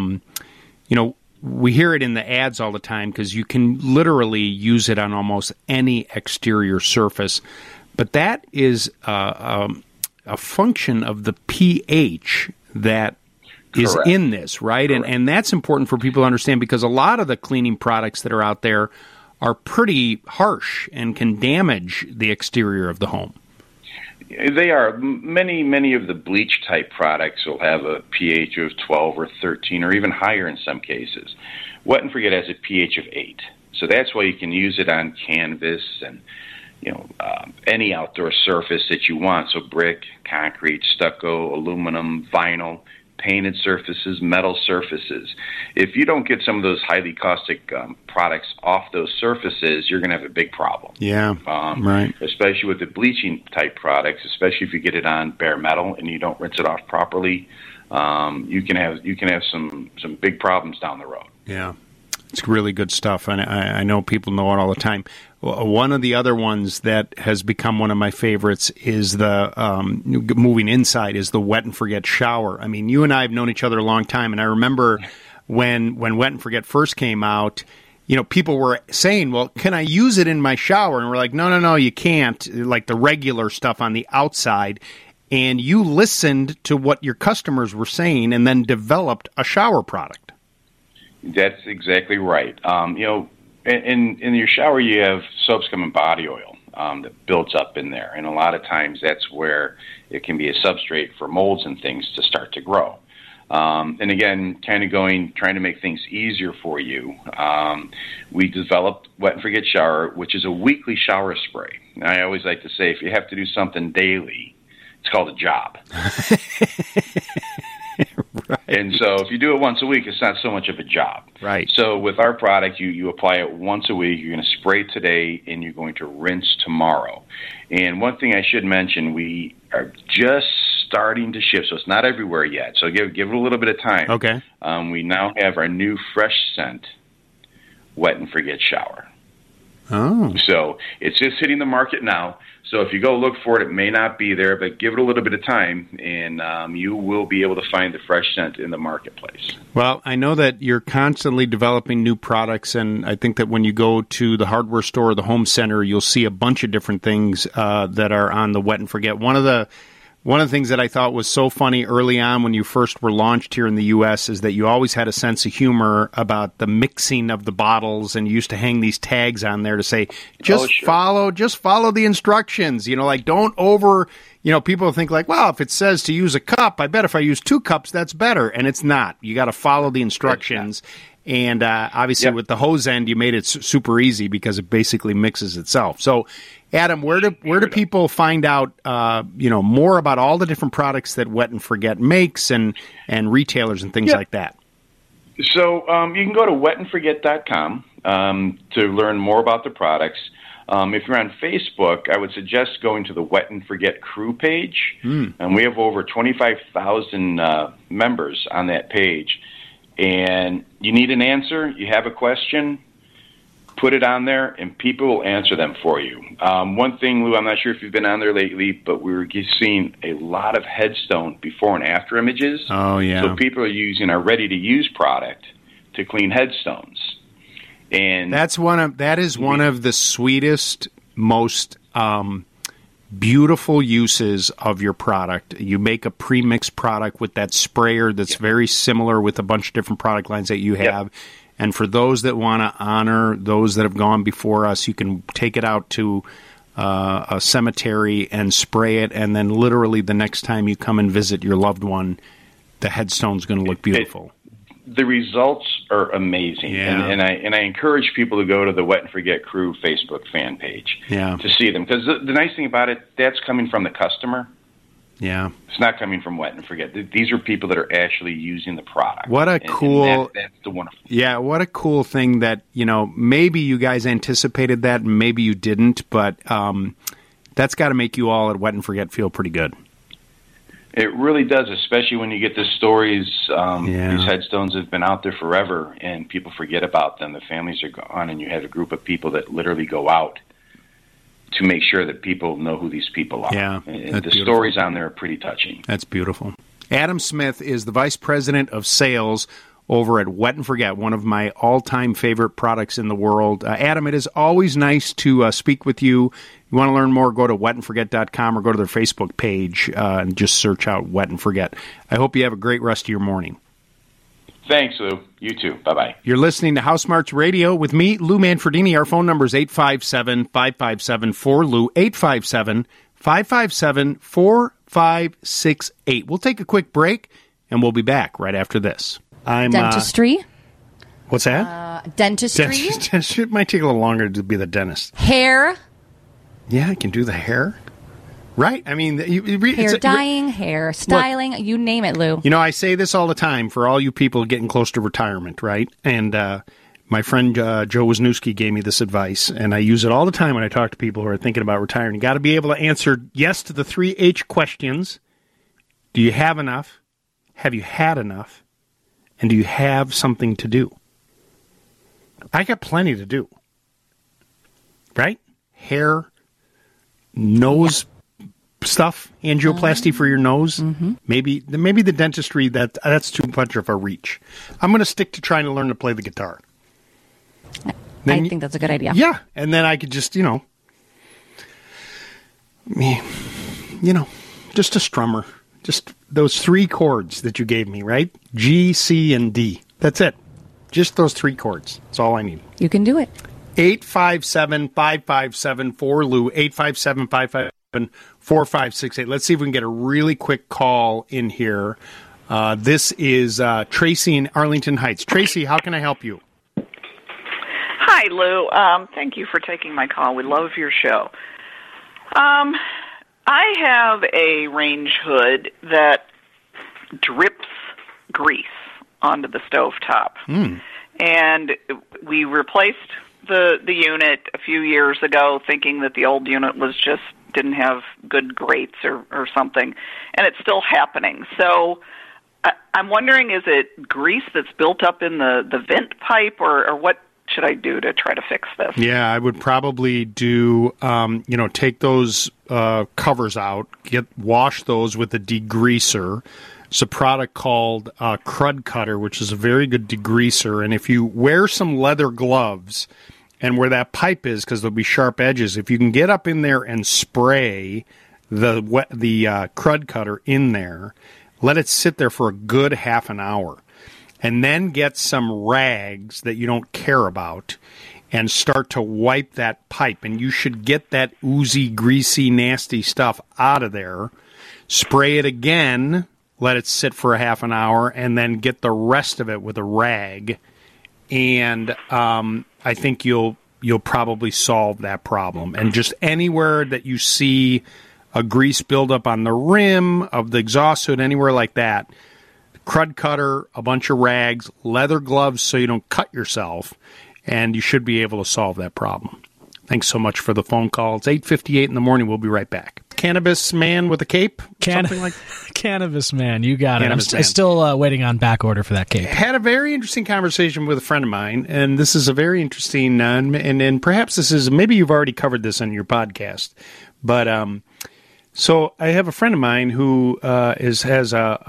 we hear it in the ads all the time because you can literally use it on almost any exterior surface. But that is a function of the pH that is in this, right? And that's important for people to understand because a lot of the cleaning products that are out there are pretty harsh and can damage the exterior of the home. They are. Many of the bleach-type products will have a pH of 12 or 13 or even higher in some cases. Wet and Forget has a pH of 8. So that's why you can use it on canvas and any outdoor surface that you want. So brick, concrete, stucco, aluminum, vinyl, painted surfaces, metal surfaces. If you don't get some of those highly caustic products off those surfaces, you're going to have a big problem. Yeah, right. Especially with the bleaching type products, especially if you get it on bare metal and you don't rinse it off properly, you can have some big problems down the road. Yeah, it's really good stuff, and I know people know it all the time. One of the other ones that has become one of my favorites is the moving inside is the Wet and Forget shower. I mean, you and I have known each other a long time, and I remember when Wet and Forget first came out, people were saying, well, can I use it in my shower? And we're like, no, you can't, like the regular stuff on the outside. And you listened to what your customers were saying and then developed a shower product. That's exactly right. In your shower, you have soap, scum, and body oil that builds up in there. And a lot of times that's where it can be a substrate for molds and things to start to grow. And again, trying to make things easier for you, we developed Wet and Forget Shower, which is a weekly shower spray. And I always like to say, if you have to do something daily, it's called a job. Right. And so if you do it once a week, it's not so much of a job. Right. So with our product, you apply it once a week. You're going to spray today, and you're going to rinse tomorrow. And one thing I should mention, we are just starting to ship, so it's not everywhere yet. So give it a little bit of time. Okay. We now have our new fresh scent Wet and Forget Shower. Oh. So it's just hitting the market now. So if you go look for it, it may not be there, but give it a little bit of time, and you will be able to find the fresh scent in the marketplace. Well, I know that you're constantly developing new products, and I think that when you go to the hardware store or the home center, you'll see a bunch of different things that are on the Wet and Forget. One of the things that I thought was so funny early on when you first were launched here in the U.S. is that you always had a sense of humor about the mixing of the bottles, and you used to hang these tags on there to say, just follow the instructions. Like don't over, people think like, well, if it says to use a cup, I bet if I use 2 cups, that's better. And it's not. You got to follow the instructions. And obviously with the hose end, you made it super easy because it basically mixes itself. So, Adam, where do people find out more about all the different products that Wet and Forget makes and retailers and things like that? So you can go to wetandforget.com to learn more about the products. If you're on Facebook, I would suggest going to the Wet and Forget Crew page, and we have over 25,000 members on that page. And you need an answer, you have a question, put it on there, and people will answer them for you. One thing, Lou, I'm not sure if you've been on there lately, but we were seeing a lot of headstone before and after images. Oh, yeah. So people are using our ready-to-use product to clean headstones. And that is one of the sweetest, most beautiful uses of your product. You make a pre-mixed product with that sprayer that's very similar with a bunch of different product lines that you have. And for those that want to honor those that have gone before us, you can take it out to a cemetery and spray it, and then literally the next time you come and visit your loved one, the headstone's going to look beautiful. The results are amazing, and I encourage people to go to the Wet and Forget Crew Facebook fan page to see them, because the nice thing about it, that's coming from the customer. Yeah, it's not coming from Wet and Forget. These are people that are actually using the product. What a cool! That's the wonderful. Yeah, what a cool thing that maybe you guys anticipated that, and maybe you didn't, but that's got to make you all at Wet and Forget feel pretty good. It really does, especially when you get the stories. These headstones have been out there forever, and people forget about them. The families are gone, and you have a group of people that literally go out to make sure that people know who these people are. Yeah, and the stories on there are pretty touching. That's beautiful. Adam Smith is the Vice President of Sales over at Wet and Forget, one of my all-time favorite products in the world. Adam, it is always nice to speak with you. You want to learn more, go to wetandforget.com or go to their Facebook page and just search out Wet and Forget. I hope you have a great rest of your morning. Thanks, Lou. You too. Bye-bye. You're listening to House Smarts Radio with me, Lou Manfredini. Our phone number is 857-557-4LOU, 857-557-4568. We'll take a quick break, and we'll be back right after this. Dentistry. What's that? Dentistry. It might take a little longer to be the dentist. Hair. Yeah, I can do the hair. Right? I mean, hair dyeing, hair styling, you name it, Lou. I say this all the time for all you people getting close to retirement, right? And my friend Joe Wisniewski gave me this advice, and I use it all the time when I talk to people who are thinking about retiring. You got to be able to answer yes to the 3 H questions. Do you have enough? Have you had enough? And do you have something to do? I got plenty to do. Right? Hair, nose stuff, angioplasty for your nose. Mm-hmm. Maybe the dentistry, that's too much of a reach. I'm going to stick to trying to learn to play the guitar. I think that's a good idea. Yeah, and then I could just, just a strummer. Just those 3 chords that you gave me, right? G, C, and D. That's it. Just those 3 chords. That's all I need. You can do it. 857-557-4LOU, 857-557-4568. Let's see if we can get a really quick call in here. This is Tracy in Arlington Heights. Tracy, how can I help you? Hi, Lou. Thank you for taking my call. We love your show. I have a range hood that drips grease onto the stovetop. And we replaced the unit a few years ago thinking that the old unit didn't have good grates or something, and it's still happening. So I'm wondering, is it grease that's built up in the vent pipe, or what should I do to try to fix this? Yeah, I would probably do, take those covers out, wash those with a degreaser. It's a product called Crud Cutter, which is a very good degreaser. And if you wear some leather gloves, and where that pipe is, because there'll be sharp edges, if you can get up in there and spray the Crud Cutter in there, let it sit there for a good half an hour. And then get some rags that you don't care about and start to wipe that pipe. And you should get that oozy, greasy, nasty stuff out of there. Spray it again, let it sit for a half an hour, and then get the rest of it with a rag. And I think you'll probably solve that problem. And just anywhere that you see a grease buildup on the rim of the exhaust hood, anywhere like that, Crud Cutter, a bunch of rags, leather gloves so you don't cut yourself, and you should be able to solve that problem. Thanks so much for the phone call. It's 8:58 in the morning. We'll be right back. Cannabis man with a cape? Something like Cannabis man, you got it. I'm Man. still waiting on back order for that cape. Had a very interesting conversation with a friend of mine, and this is a very interesting, and perhaps this is, maybe you've already covered this on your podcast, but so I have a friend of mine who has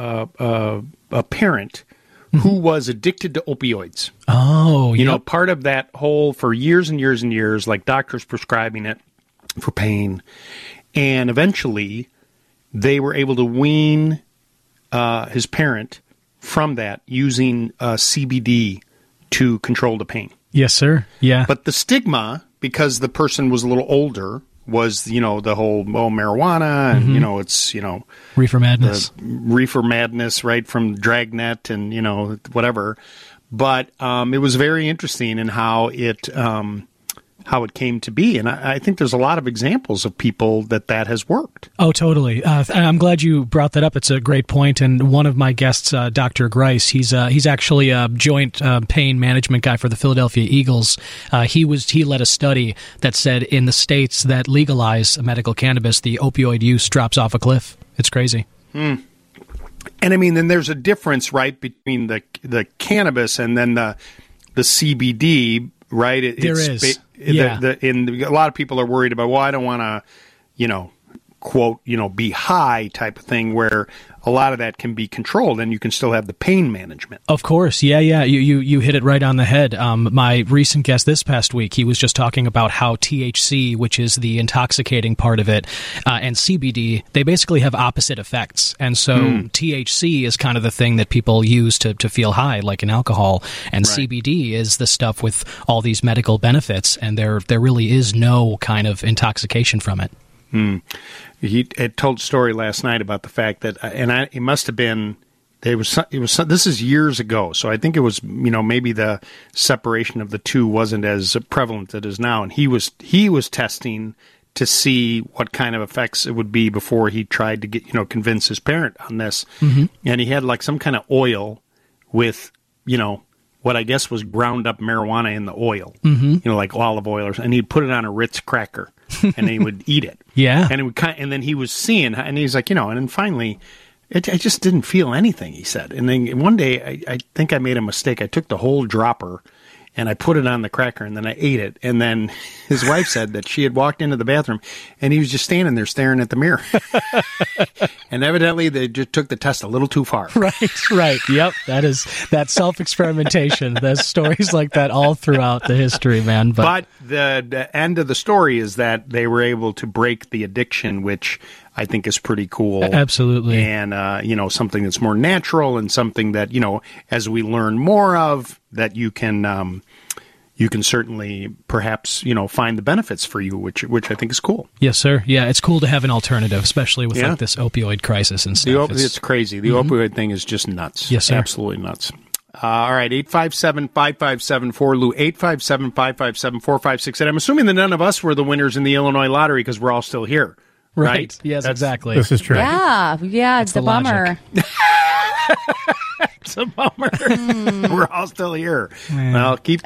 a parent who was addicted to opioids. Oh, you know, part of that whole, for years and years and years, like doctors prescribing it for pain. And eventually they were able to wean his parent from that using CBD to control the pain. Yes, sir. Yeah. But the stigma, because the person was a little older, was, the whole, marijuana and, it's, Reefer madness. Reefer madness, right, from Dragnet and, whatever. But it was very interesting in how it came to be. And I think there's a lot of examples of people that has worked. Oh, totally. I'm glad you brought that up. It's a great point. And one of my guests, Dr. Grice, he's actually a joint pain management guy for the Philadelphia Eagles. He led a study that said in the states that legalize medical cannabis, the opioid use drops off a cliff. It's crazy. And I mean, then there's a difference, right, between the cannabis and then the CBD, right? There is. Yeah. A lot of people are worried about, well, I don't want to, quote, be high type of thing, where a lot of that can be controlled and you can still have the pain management. Of course. Yeah. You hit it right on the head. My recent guest this past week, he was just talking about how THC, which is the intoxicating part of it, and CBD, they basically have opposite effects. And so THC is kind of the thing that people use to feel high, like in alcohol. And right. CBD is the stuff with all these medical benefits. And there really is no kind of intoxication from it. He had told a story last night about the fact that, it must have been, this is years ago, so I think it was, maybe the separation of the two wasn't as prevalent as it is now, and he was testing to see what kind of effects it would be before he tried to get, convince his parent on this, and he had like some kind of oil with, what I guess was ground up marijuana in the oil, like olive oil, and he'd put it on a Ritz cracker. And he would eat it. Yeah. And it would and then he was seeing, and he's like, and then finally, I just didn't feel anything, he said. And then one day, I think I made a mistake. I took the whole dropper and I put it on the cracker, and then I ate it. And then his wife said that she had walked into the bathroom, and he was just standing there staring at the mirror. And evidently, they just took the test a little too far. Right. Yep. That self-experimentation. There's stories like that all throughout the history, man. But the end of the story is that they were able to break the addiction, which I think is pretty cool. Absolutely. And, something that's more natural, and something that, as we learn more of, that you can certainly perhaps, find the benefits for you, which I think is cool. Yes, sir. Yeah, it's cool to have an alternative, especially with like this opioid crisis and stuff. It's crazy. The opioid thing is just nuts. Yes, sir. Absolutely nuts. All right, 857-557-4LOU, 857-557-4568. I'm assuming that none of us were the winners in the Illinois lottery because we're all still here. Right. Yes, exactly. This is true. Yeah, it's a bummer. It's a bummer. We're all still here. Man. Well,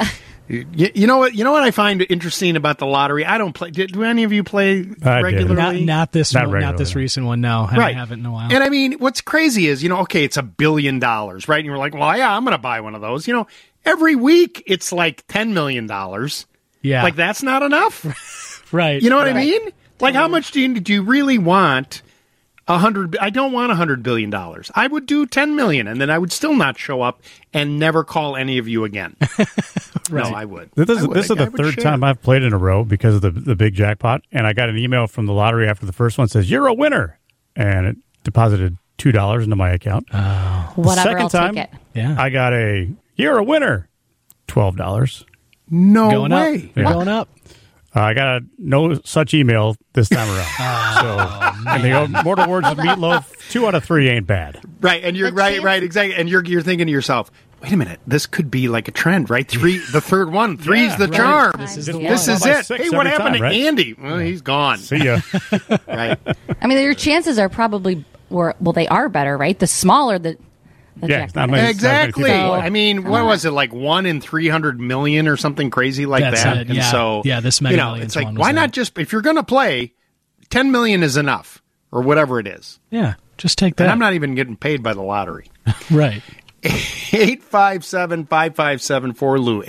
You know what? You know what I find interesting about the lottery? I don't play. Do any of you play regularly? Not this recent one. No, I haven't in a while. And I mean, what's crazy is, okay, it's $1 billion, right? And you're like, well, yeah, I'm going to buy one of those. Every week it's like $10 million. Yeah, like that's not enough, right? You know what I mean? Like, how much do you really want? 100. I don't want $100 billion. I would do 10 million, and then I would still not show up and never call any of you again. Right. No, I would. This is the third time I've played in a row because of the big jackpot, and I got an email from the lottery after the first one says you're a winner, and it deposited $2 into my account. Whatever, I'll time, take it. Yeah, I got you're a winner, $12. No going way. Up. Going up. I got no such email this time around. And they go, Mortal Words of Meatloaf, 2 out of 3 ain't bad. Right, and you're right, exactly. And you're thinking to yourself, wait a minute, this could be like a trend, right? 3, the third one, 3's the charm. This is it. Hey, what happened to Andy? Well, he's gone. See ya. Right. I mean, your chances are probably, they are better, right? The smaller the jackpot. Exactly. I mean, what was it, like 1 in 300 million or something crazy like That's that? it. And so, this Mega Millions it's like, one why not just, if you're going to play, 10 million is enough, or whatever it is. Yeah, just take that. And I'm not even getting paid by the lottery. Right. 857-557-4LOU.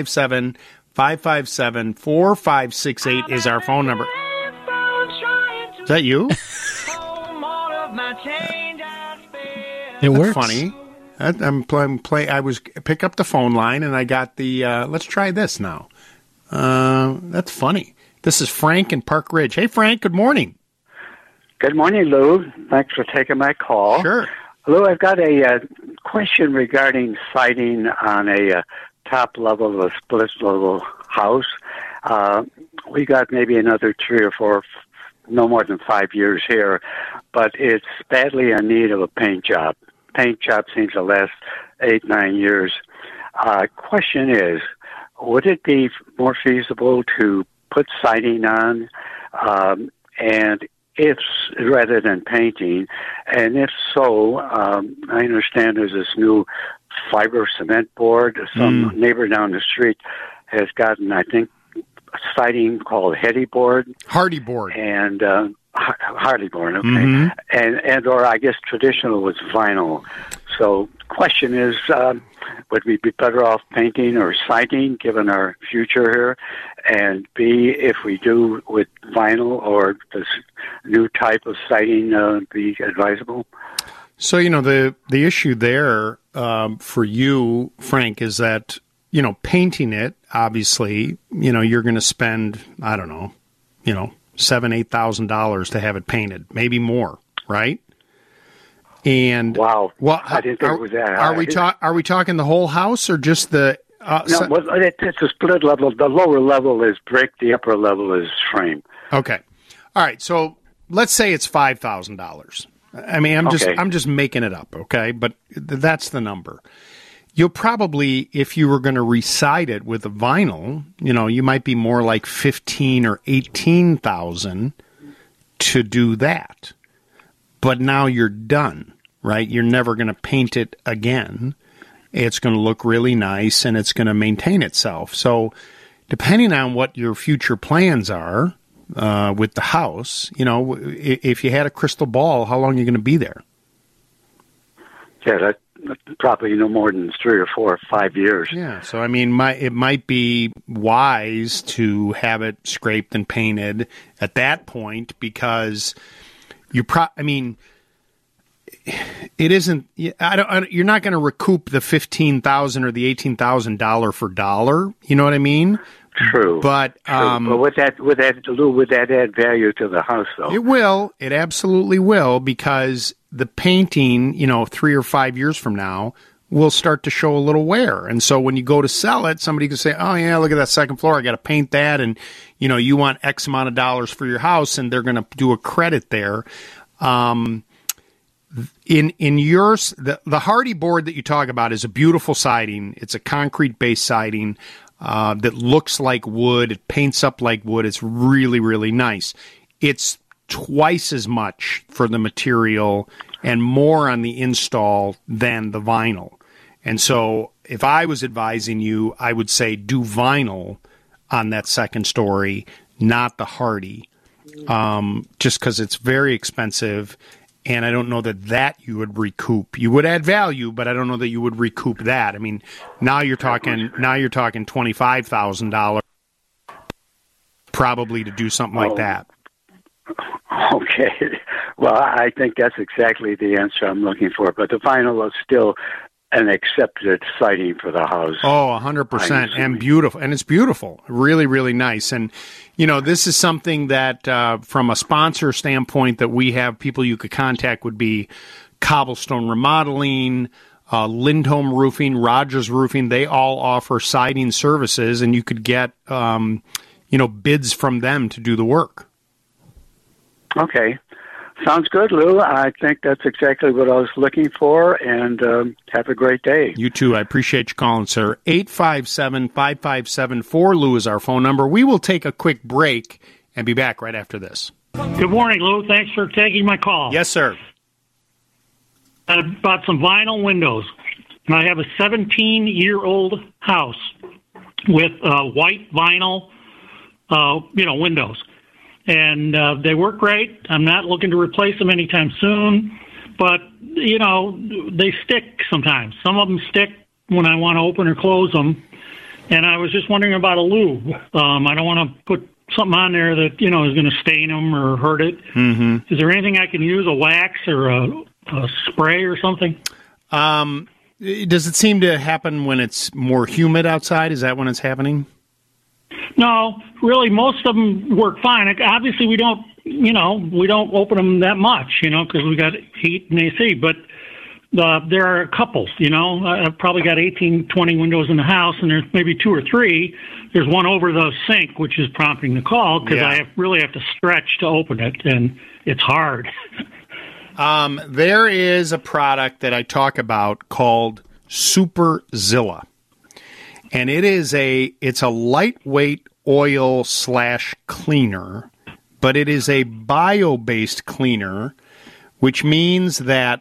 857-557-4568 is our phone number. Is that you? It works. Funny. I'm playing. I was pick up the phone line and I got the. Let's try this now. That's funny. This is Frank in Park Ridge. Hey, Frank. Good morning. Good morning, Lou. Thanks for taking my call. Sure. Lou, I've got a question regarding siding on a top level of a split level house. We got maybe another 3 or 4, no more than 5 years here, but it's badly in need of a paint job. Paint job seems to last 8, 9 years. Question is, would it be more feasible to put siding on, and if rather than painting, and if so, I understand there's this new fiber cement board. Some neighbor down the street has gotten, I think, siding called Hardy board, and Hardy board, okay, and or I guess traditional was vinyl. So, question is, would we be better off painting or siding given our future here? And B, if we do with vinyl or this new type of siding be advisable? So, the issue there for you, Frank, is that, painting it, obviously, you're going to spend, I don't know, $7,000-8,000 to have it painted, maybe more, right? And wow, well, I didn't think it was that. Are we talking the whole house or just the? No, it's a split level. The lower level is brick. The upper level is frame. Okay, all right. So let's say it's $5,000. I mean, I'm just making it up, okay? But that's the number. You'll probably, if you were going to reside it with a vinyl, you might be more like $15,000 or $18,000 to do that. But now you're done, right? You're never going to paint it again. It's going to look really nice, and it's going to maintain itself. So depending on what your future plans are with the house, if you had a crystal ball, how long are you going to be there? Yeah, that probably no more than 3 or 4 or 5 years. Yeah, so I mean, it might be wise to have it scraped and painted at that point because it isn't. You're not going to recoup the $15,000 or the $18,000 for dollar. You know what I mean? True. But would that add value to the house, though? It will. It absolutely will, because the painting, 3 or 5 years from now, will start to show a little wear. And so when you go to sell it, somebody can say, oh, yeah, look at that second floor. I got to paint that. And, you want X amount of dollars for your house, and they're going to do a credit there. In yours, the Hardy board that you talk about is a beautiful siding. It's a concrete-based siding that looks like wood. It paints up like wood. It's really, really nice. It's twice as much for the material and more on the install than the vinyl. And so if I was advising you, I would say do vinyl on that second story, not the Hardie, just because it's very expensive. And I don't know that you would recoup. You would add value, but I don't know that you would recoup that. I mean, now you're talking $25,000 probably to do something like that. Okay. Well, I think that's exactly the answer I'm looking for. But the vinyl is still an accepted siding for the house. Oh, 100%. And beautiful. And it's beautiful. Really, really nice. And, this is something that from a sponsor standpoint that we have people you could contact would be Cobblestone Remodeling, Lindholm Roofing, Rogers Roofing. They all offer siding services, and you could get, bids from them to do the work. Okay. Sounds good, Lou. I think that's exactly what I was looking for, and have a great day. You too. I appreciate you calling, sir. 857-5574. Lou is our phone number. We will take a quick break and be back right after this. Good morning, Lou. Thanks for taking my call. Yes, sir. I bought some vinyl windows, and I have a 17-year-old house with white vinyl, windows. And they work great. I'm not looking to replace them anytime soon. But, they stick sometimes. Some of them stick when I want to open or close them. And I was just wondering about a lube. I don't want to put something on there that, is going to stain them or hurt it. Mm-hmm. Is there anything I can use, a wax or a spray or something? Does it seem to happen when it's more humid outside? Is that when it's happening? No, really, most of them work fine. Obviously, we don't open them that much, because we got heat and AC. But there are a couple, I've probably got 18, 20 windows in the house, and there's maybe 2 or 3. There's one over the sink, which is prompting the call, because I really have to stretch to open it, and it's hard. There is a product that I talk about called Superzilla. And it's a lightweight oil / cleaner, but it is a bio-based cleaner, which means that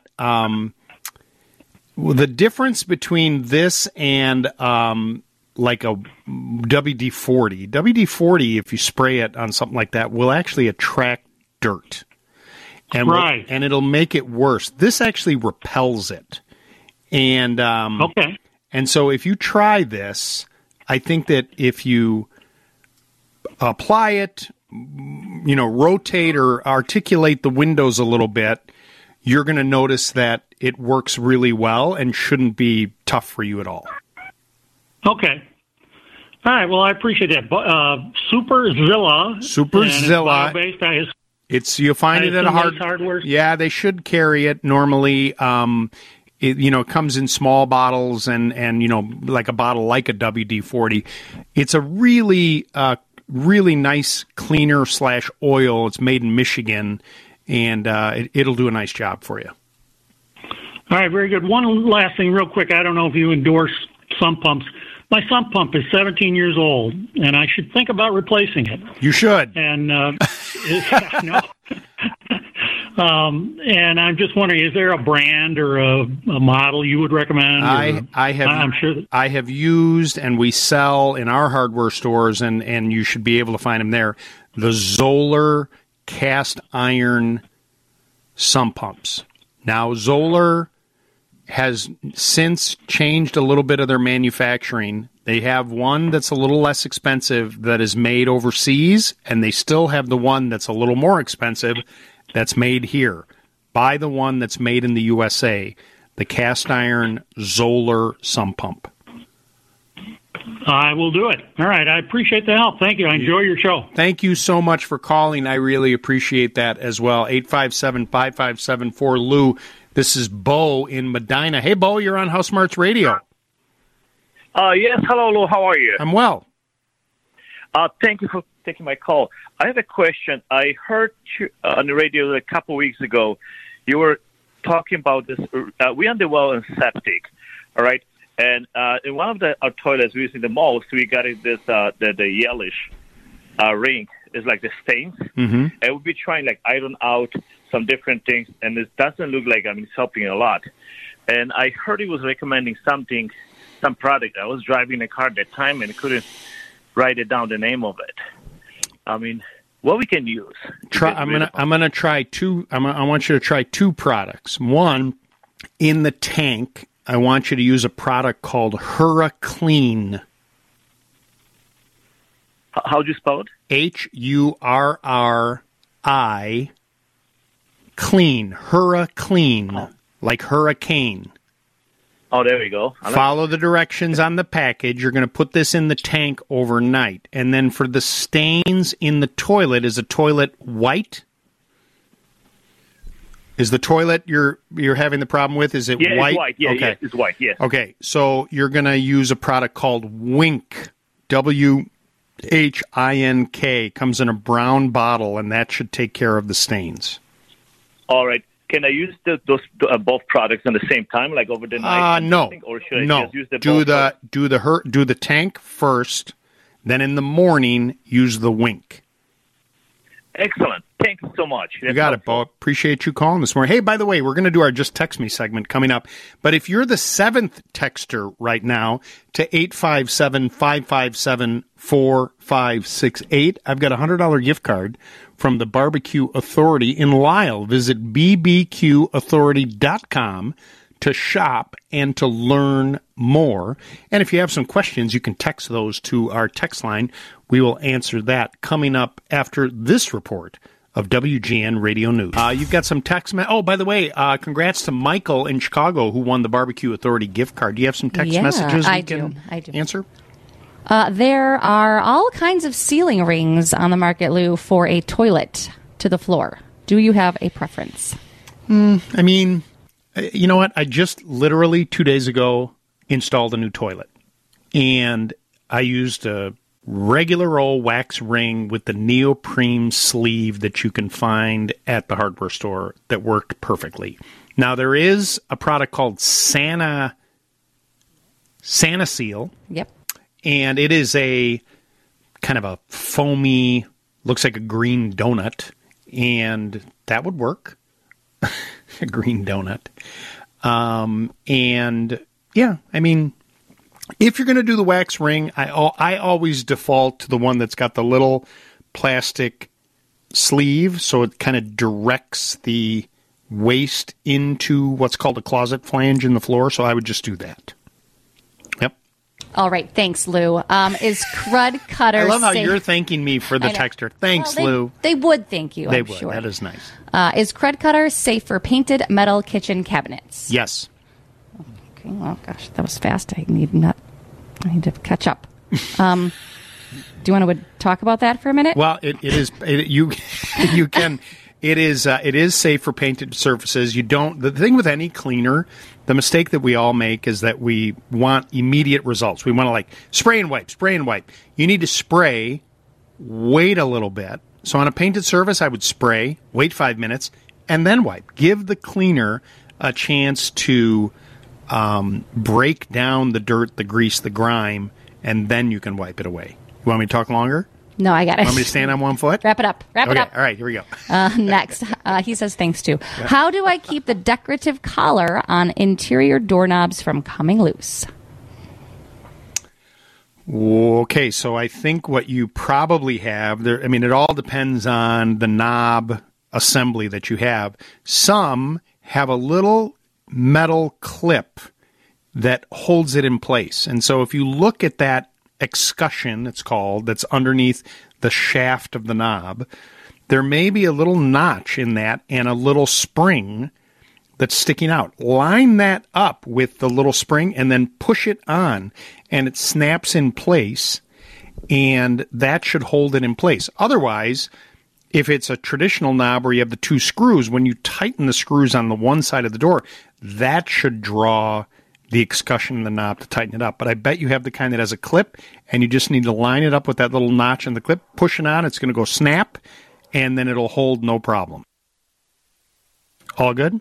the difference between this and like a WD-40, WD-40, if you spray it on something like that, will actually attract dirt. And right. And it'll make it worse. This actually repels it. And okay. And so if you try this, I think that if you apply it, rotate or articulate the windows a little bit, you're going to notice that it works really well and shouldn't be tough for you at all. Okay. All right. Well, I appreciate that. Superzilla. You'll find it at a hardware. Yeah, they should carry it normally. It comes in small bottles and like a bottle like a WD-40. It's a really, really nice cleaner / oil. It's made in Michigan, and it'll do a nice job for you. All right, very good. One last thing real quick. I don't know if you endorse sump pumps. My sump pump is 17 years old, and I should think about replacing it. You should. And no. And I'm just wondering, is there a brand or a model you would recommend? I have used, and we sell in our hardware stores, and you should be able to find them there, the Zoller cast iron sump pumps. Now, Zoller has since changed a little bit of their manufacturing. They have one that's a little less expensive that is made overseas, and they still have the one that's a little more expensive that's made here. Buy the one that's made in the USA, the cast iron Zoller sump pump. I will do it. All right. I appreciate the help. Thank you. I enjoy your show. Thank you so much for calling. I really appreciate that as well. 857-5574 Lou. This is Bo in Medina. Hey, Bo, you're on House Smarts Radio. Yes. Hello, Lou. How are you? I'm well. Thank you for taking my call. I have a question. I heard you, on the radio a couple weeks ago, you were talking about this. We underwell in septic, all right? And in one of our toilets we're using the most, we got this the yellowish ring. It's like the stains. Mm-hmm. And we'll be trying iron out some different things, and it doesn't look like it's helping a lot. And I heard he was recommending some product. I was driving a car at that time and couldn't write it down, the name of it. I mean, what we can use. I'm gonna try two. I want you to try two products. One, in the tank, I want you to use a product called Hurriclean. How do you spell it? Hurri clean. Hurriclean, like hurricane. Oh, there we go. Follow the directions on the package. You're going to put this in the tank overnight. And then for the stains in the toilet, is the toilet white? Is the toilet you're having the problem with, is it white? It's white. Yeah, okay. Yes, it's white, yes. Okay, so you're going to use a product called Whink, WHINK. Comes in a brown bottle, and that should take care of the stains. All right. Can I use those both products at the same time, like over the night? No. Or should I just use the do the tank first, then in the morning use the Whink. Excellent. Thank you so much. You got it, Bo. Appreciate you calling this morning. Hey, by the way, we're going to do our Just Text Me segment coming up. But if you're the seventh texter right now to 857-557-4568, I've got a $100 gift card from the Barbecue Authority in Lisle. Visit bbqauthority.com to shop and to learn more. And if you have some questions, you can text those to our text line. We will answer that coming up after this report of WGN Radio News. You've got some text. Oh, by the way, congrats to Michael in Chicago who won the Barbecue Authority gift card. Do you have some text messages I we do. can answer? There are all kinds of ceiling rings on the market, Lou, for a toilet to the floor. Do you have a preference? I mean, you know what? I just literally 2 days ago installed a new toilet. And I used a regular old wax ring with the neoprene sleeve that you can find at the hardware store that worked perfectly. Now, there is a product called Santa Seal. Yep. And it is a kind of a foamy, looks like a green donut. And that would work. A green donut. And yeah, I mean, if you're going to do the wax ring, I always default to the one that's got the little plastic sleeve, so it kind of directs the waste into what's called a closet flange in the floor, so I would just do that. Yep. All right, thanks, Lou. Is Crud Cutter I love how you're thanking me for the texter. Thanks, Lou. They would thank you, I'm would. Sure. That is nice. Is Crud Cutter safe for painted metal kitchen cabinets? Yes. Okay, well, gosh, that was fast. I need to catch up. Do you want to talk about that for a minute? Well, you can. It is safe for painted surfaces. The thing with any cleaner, the mistake that we all make is that we want immediate results. We want to spray and wipe. You need to spray, wait a little bit. So on a painted surface, I would spray, wait 5 minutes, and then wipe. Give the cleaner a chance to break down the dirt, the grease, the grime, and then you can wipe it away. You want me to talk longer? No, I got it. Want me to stand on one foot? Wrap it up. All right, here we go. Next, he says thanks too. Yeah. How do I keep the decorative collar on interior doorknobs from coming loose? Okay, so I think what you probably have there, I mean, it all depends on the knob assembly that you have. Some have a little metal clip that holds it in place. And so if you look at that escutcheon, it's called, that's underneath the shaft of the knob, there may be a little notch in that and a little spring that's sticking out. Line that up with the little spring and then push it on, and it snaps in place, and that should hold it in place. Otherwise, if it's a traditional knob where you have the two screws, when you tighten the screws on the one side of the door, that should draw the escutcheon in the knob to tighten it up. But I bet you have the kind that has a clip, and you just need to line it up with that little notch in the clip, push it on, it's going to go snap, and then it'll hold no problem. All good?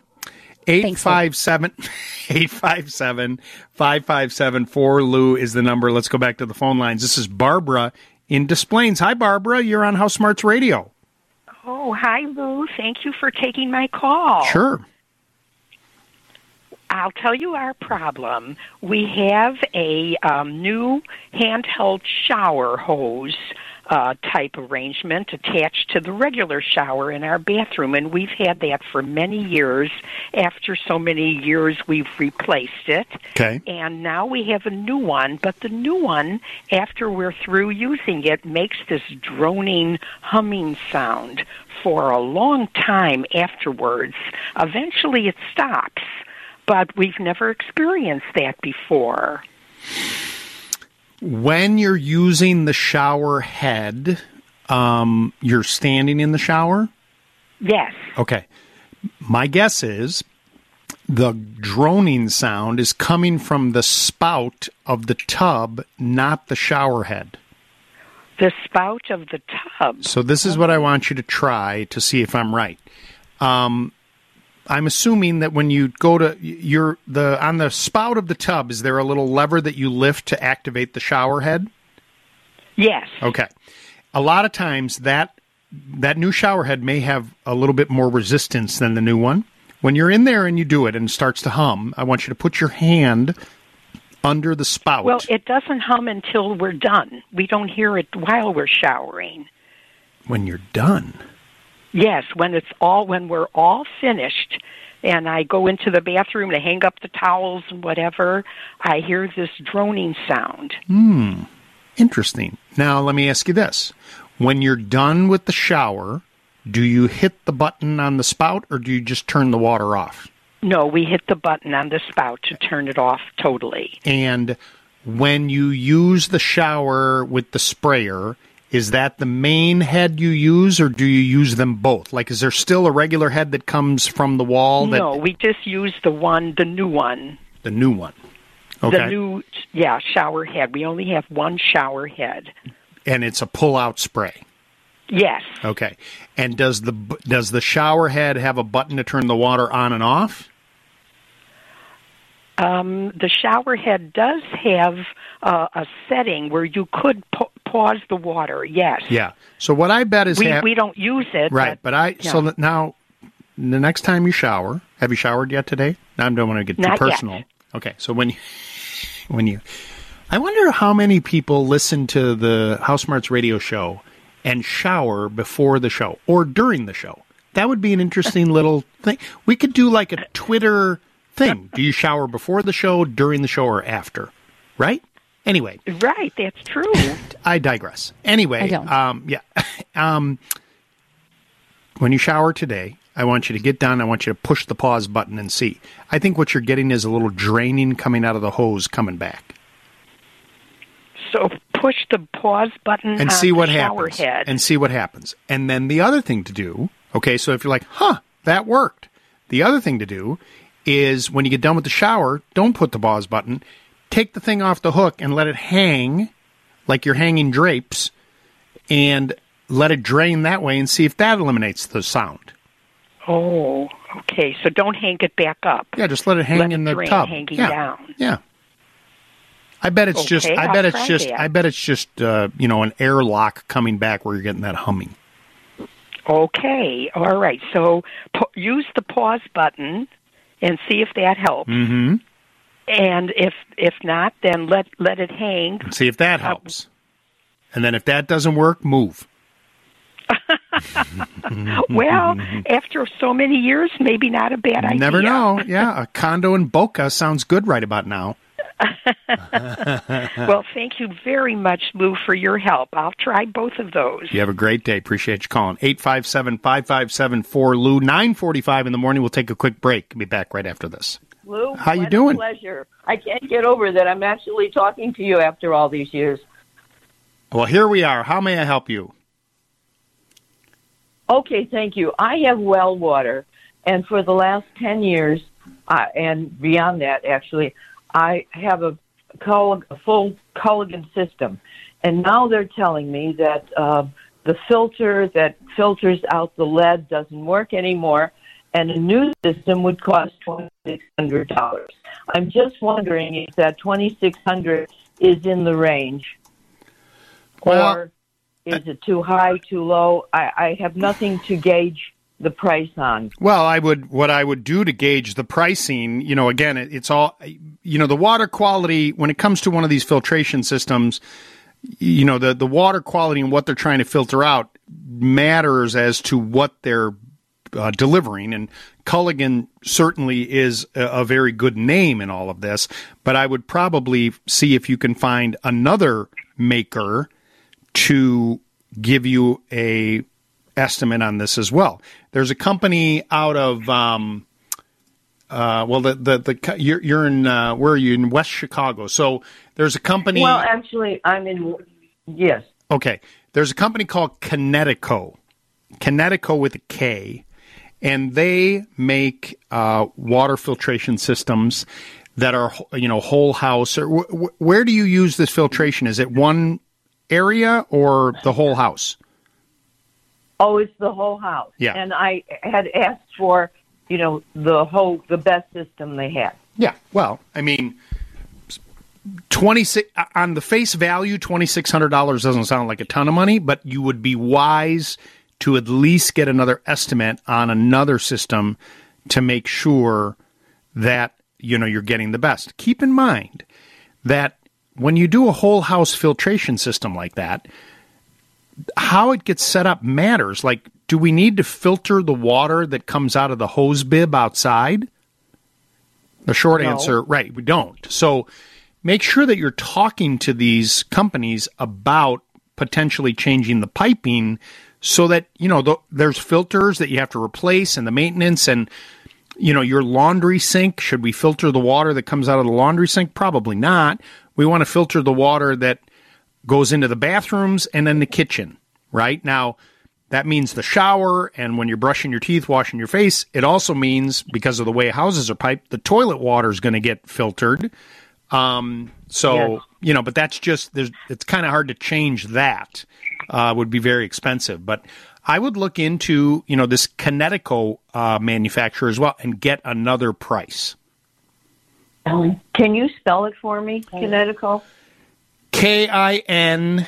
857-557-4Lou is the number. Let's go back to the phone lines. This is Barbara in Des Plaines. Hi, Barbara. You're on House Smarts Radio. Oh, hi, Lou. Thank you for taking my call. Sure. I'll tell you our problem. We have a new handheld shower hose type arrangement attached to the regular shower in our bathroom, and we've had that for many years. After so many years, we've replaced it. Okay. And now we have a new one, but the new one, after we're through using it, makes this droning, humming sound for a long time afterwards. Eventually it stops, but we've never experienced that before. When you're using the shower head, you're standing in the shower? Yes. Okay. My guess is the droning sound is coming from the spout of the tub, not the shower head. The spout of the tub. So this is what I want you to try to see if I'm right. I'm assuming that when you go to on the spout of the tub, is there a little lever that you lift to activate the shower head? Yes. Okay. A lot of times that new shower head may have a little bit more resistance than the new one. When you're in there and you do it and it starts to hum, I want you to put your hand under the spout. Well, it doesn't hum until we're done. We don't hear it while we're showering. When you're done? Yes, when we're all finished and I go into the bathroom to hang up the towels and whatever, I hear this droning sound. Interesting. Now, let me ask you this. When you're done with the shower, do you hit the button on the spout or do you just turn the water off? No, we hit the button on the spout to turn it off totally. And when you use the shower with the sprayer, is that the main head you use, or do you use them both? Like, is there still a regular head that comes from the wall? No, we just use the new one. The new one. Okay. The new, shower head. We only have one shower head. And it's a pull-out spray. Yes. Okay. And does the shower head have a button to turn the water on and off? The shower head does have a setting where you could pause the water, yes. Yeah. So what I bet is... We don't use it. Right, so that now, the next time you shower, have you showered yet today? I don't want to get too personal. Yet. Okay, so when you... I wonder how many people listen to the House Smarts radio show and shower before the show or during the show. That would be an interesting little thing. We could do like a Twitter thing. Do you shower before the show, during the show, or after? Right? Anyway. Right, that's true. I digress. Anyway, when you shower today, I want you to get down. I want you to push the pause button and see. I think what you're getting is a little draining coming out of the hose coming back. So push the pause button and on see what the shower happens. head. And see what happens. And then the other thing to do, okay, so if you're like, that worked. The other thing to do is when you get done with the shower, don't put the pause button. Take the thing off the hook and let it hang like you're hanging drapes and let it drain that way and see if that eliminates the sound. Oh, okay. So don't hang it back up. Yeah, just let it hang in the tub. Hanging down. Yeah. I bet it's just an airlock coming back where you're getting that humming. Okay. All right. So use the pause button and see if that helps. Mm-hmm. And if not, then let it hang. See if that helps. And then if that doesn't work, move. Well, after so many years, maybe not a bad idea. Never know. Yeah, a condo in Boca sounds good right about now. Well, thank you very much, Lou, for your help. I'll try both of those. You have a great day. Appreciate you calling. 857-5574-LOU. 9:45 in the morning. We'll take a quick break. Be back right after this. Lou, how you doing? Pleasure. I can't get over that I'm actually talking to you after all these years. Well, here we are. How may I help you? Okay, thank you. I have well water, and for the last 10 years, and beyond that, actually, I have a full Culligan system. And now they're telling me that the filter that filters out the lead doesn't work anymore, and a new system would cost $2,600. I'm just wondering if that $2,600 is in the range, or is it too high, too low? I have nothing to gauge the price on? Well, what I would do to gauge the pricing, again, it's all, the water quality, when it comes to one of these filtration systems, the water quality and what they're trying to filter out matters as to what they're delivering. And Culligan certainly is a very good name in all of this, but I would probably see if you can find another maker to give you a estimate on this as well. There's a company out of you're in where are you, in West Chicago? So there's a company. Well, actually, I'm in. Yes. Okay. There's a company called Kinetico with a K, and they make water filtration systems that are whole house. Or where do you use this filtration? Is it one area or the whole house? Oh, it's the whole house. Yeah. And I had asked for, the best system they had. Yeah. Well, I mean, 26 on the face value, $2,600 doesn't sound like a ton of money, but you would be wise to at least get another estimate on another system to make sure that you're getting the best. Keep in mind that when you do a whole house filtration system like that, how it gets set up matters. Like, do we need to filter the water that comes out of the hose bib outside? The short answer, right, we don't. So make sure that you're talking to these companies about potentially changing the piping so that, there's filters that you have to replace and the maintenance and, your laundry sink. Should we filter the water that comes out of the laundry sink? Probably not. We want to filter the water that goes into the bathrooms and then the kitchen, right? Now, that means the shower, and when you're brushing your teeth, washing your face, it also means, because of the way houses are piped, the toilet water is going to get filtered. Yes. But that's just, it's kind of hard to change that. Would be very expensive. But I would look into, this Kinetico manufacturer as well and get another price. Can you spell it for me, Kinetico? Kinetico.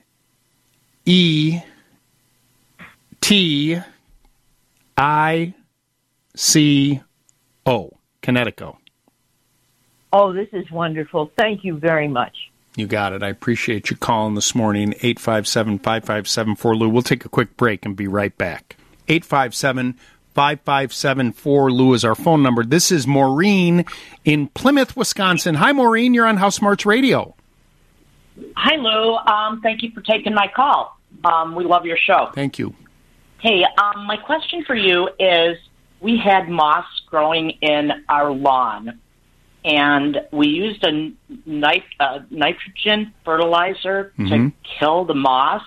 Kinetico. Oh, this is wonderful. Thank you very much. You got it. I appreciate you calling this morning, 857-5574-LOU. We'll take a quick break and be right back. 857-5574-LOU is our phone number. This is Maureen in Plymouth, Wisconsin. Hi, Maureen. You're on House Smarts Radio. Hi, Lou. Thank you for taking my call. We love your show. Thank you. Hey, my question for you is, we had moss growing in our lawn, and we used a nitrogen fertilizer to kill the moss,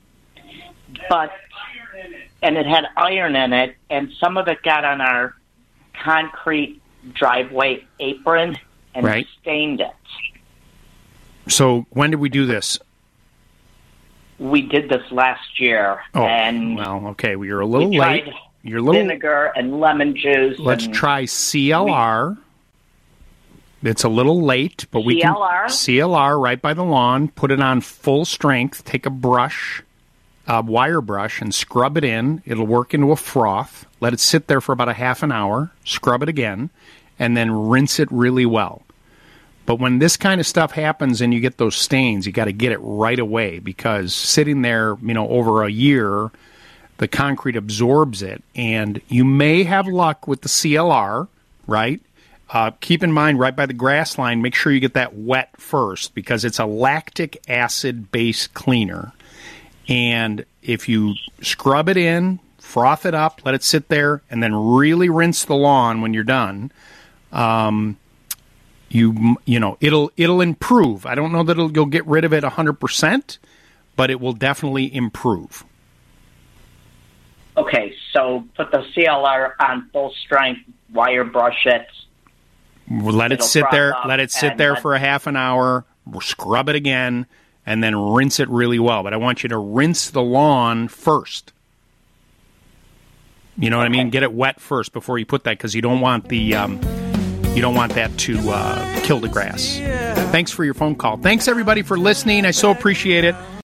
and it had iron in it, and some of it got on our concrete driveway apron and stained it. So when did we do this? We did this last year. Oh, and well, okay. Well, you're a little late. You're a little vinegar and lemon juice. Let's try CLR. It's a little late, but we can CLR right by the lawn. Put it on full strength. Take a brush, a wire brush, and scrub it in. It'll work into a froth. Let it sit there for about a half an hour. Scrub it again, and then rinse it really well. But when this kind of stuff happens and you get those stains, you got to get it right away, because sitting there, over a year, the concrete absorbs it, and you may have luck with the CLR, right? Keep in mind, right by the grass line, make sure you get that wet first, because it's a lactic acid-based cleaner. And if you scrub it in, froth it up, let it sit there, and then really rinse the lawn when you're done, it'll improve. I don't know that you'll get rid of it 100%, but it will definitely improve. Okay, so put the CLR on full strength, wire brush it. Let it sit there. Let it sit there for a half an hour. Scrub it again, and then rinse it really well. But I want you to rinse the lawn first. You know what I mean? Get it wet first before you put that, because you don't want the you don't want that to kill the grass. Thanks for your phone call. Thanks everybody for listening. I so appreciate it.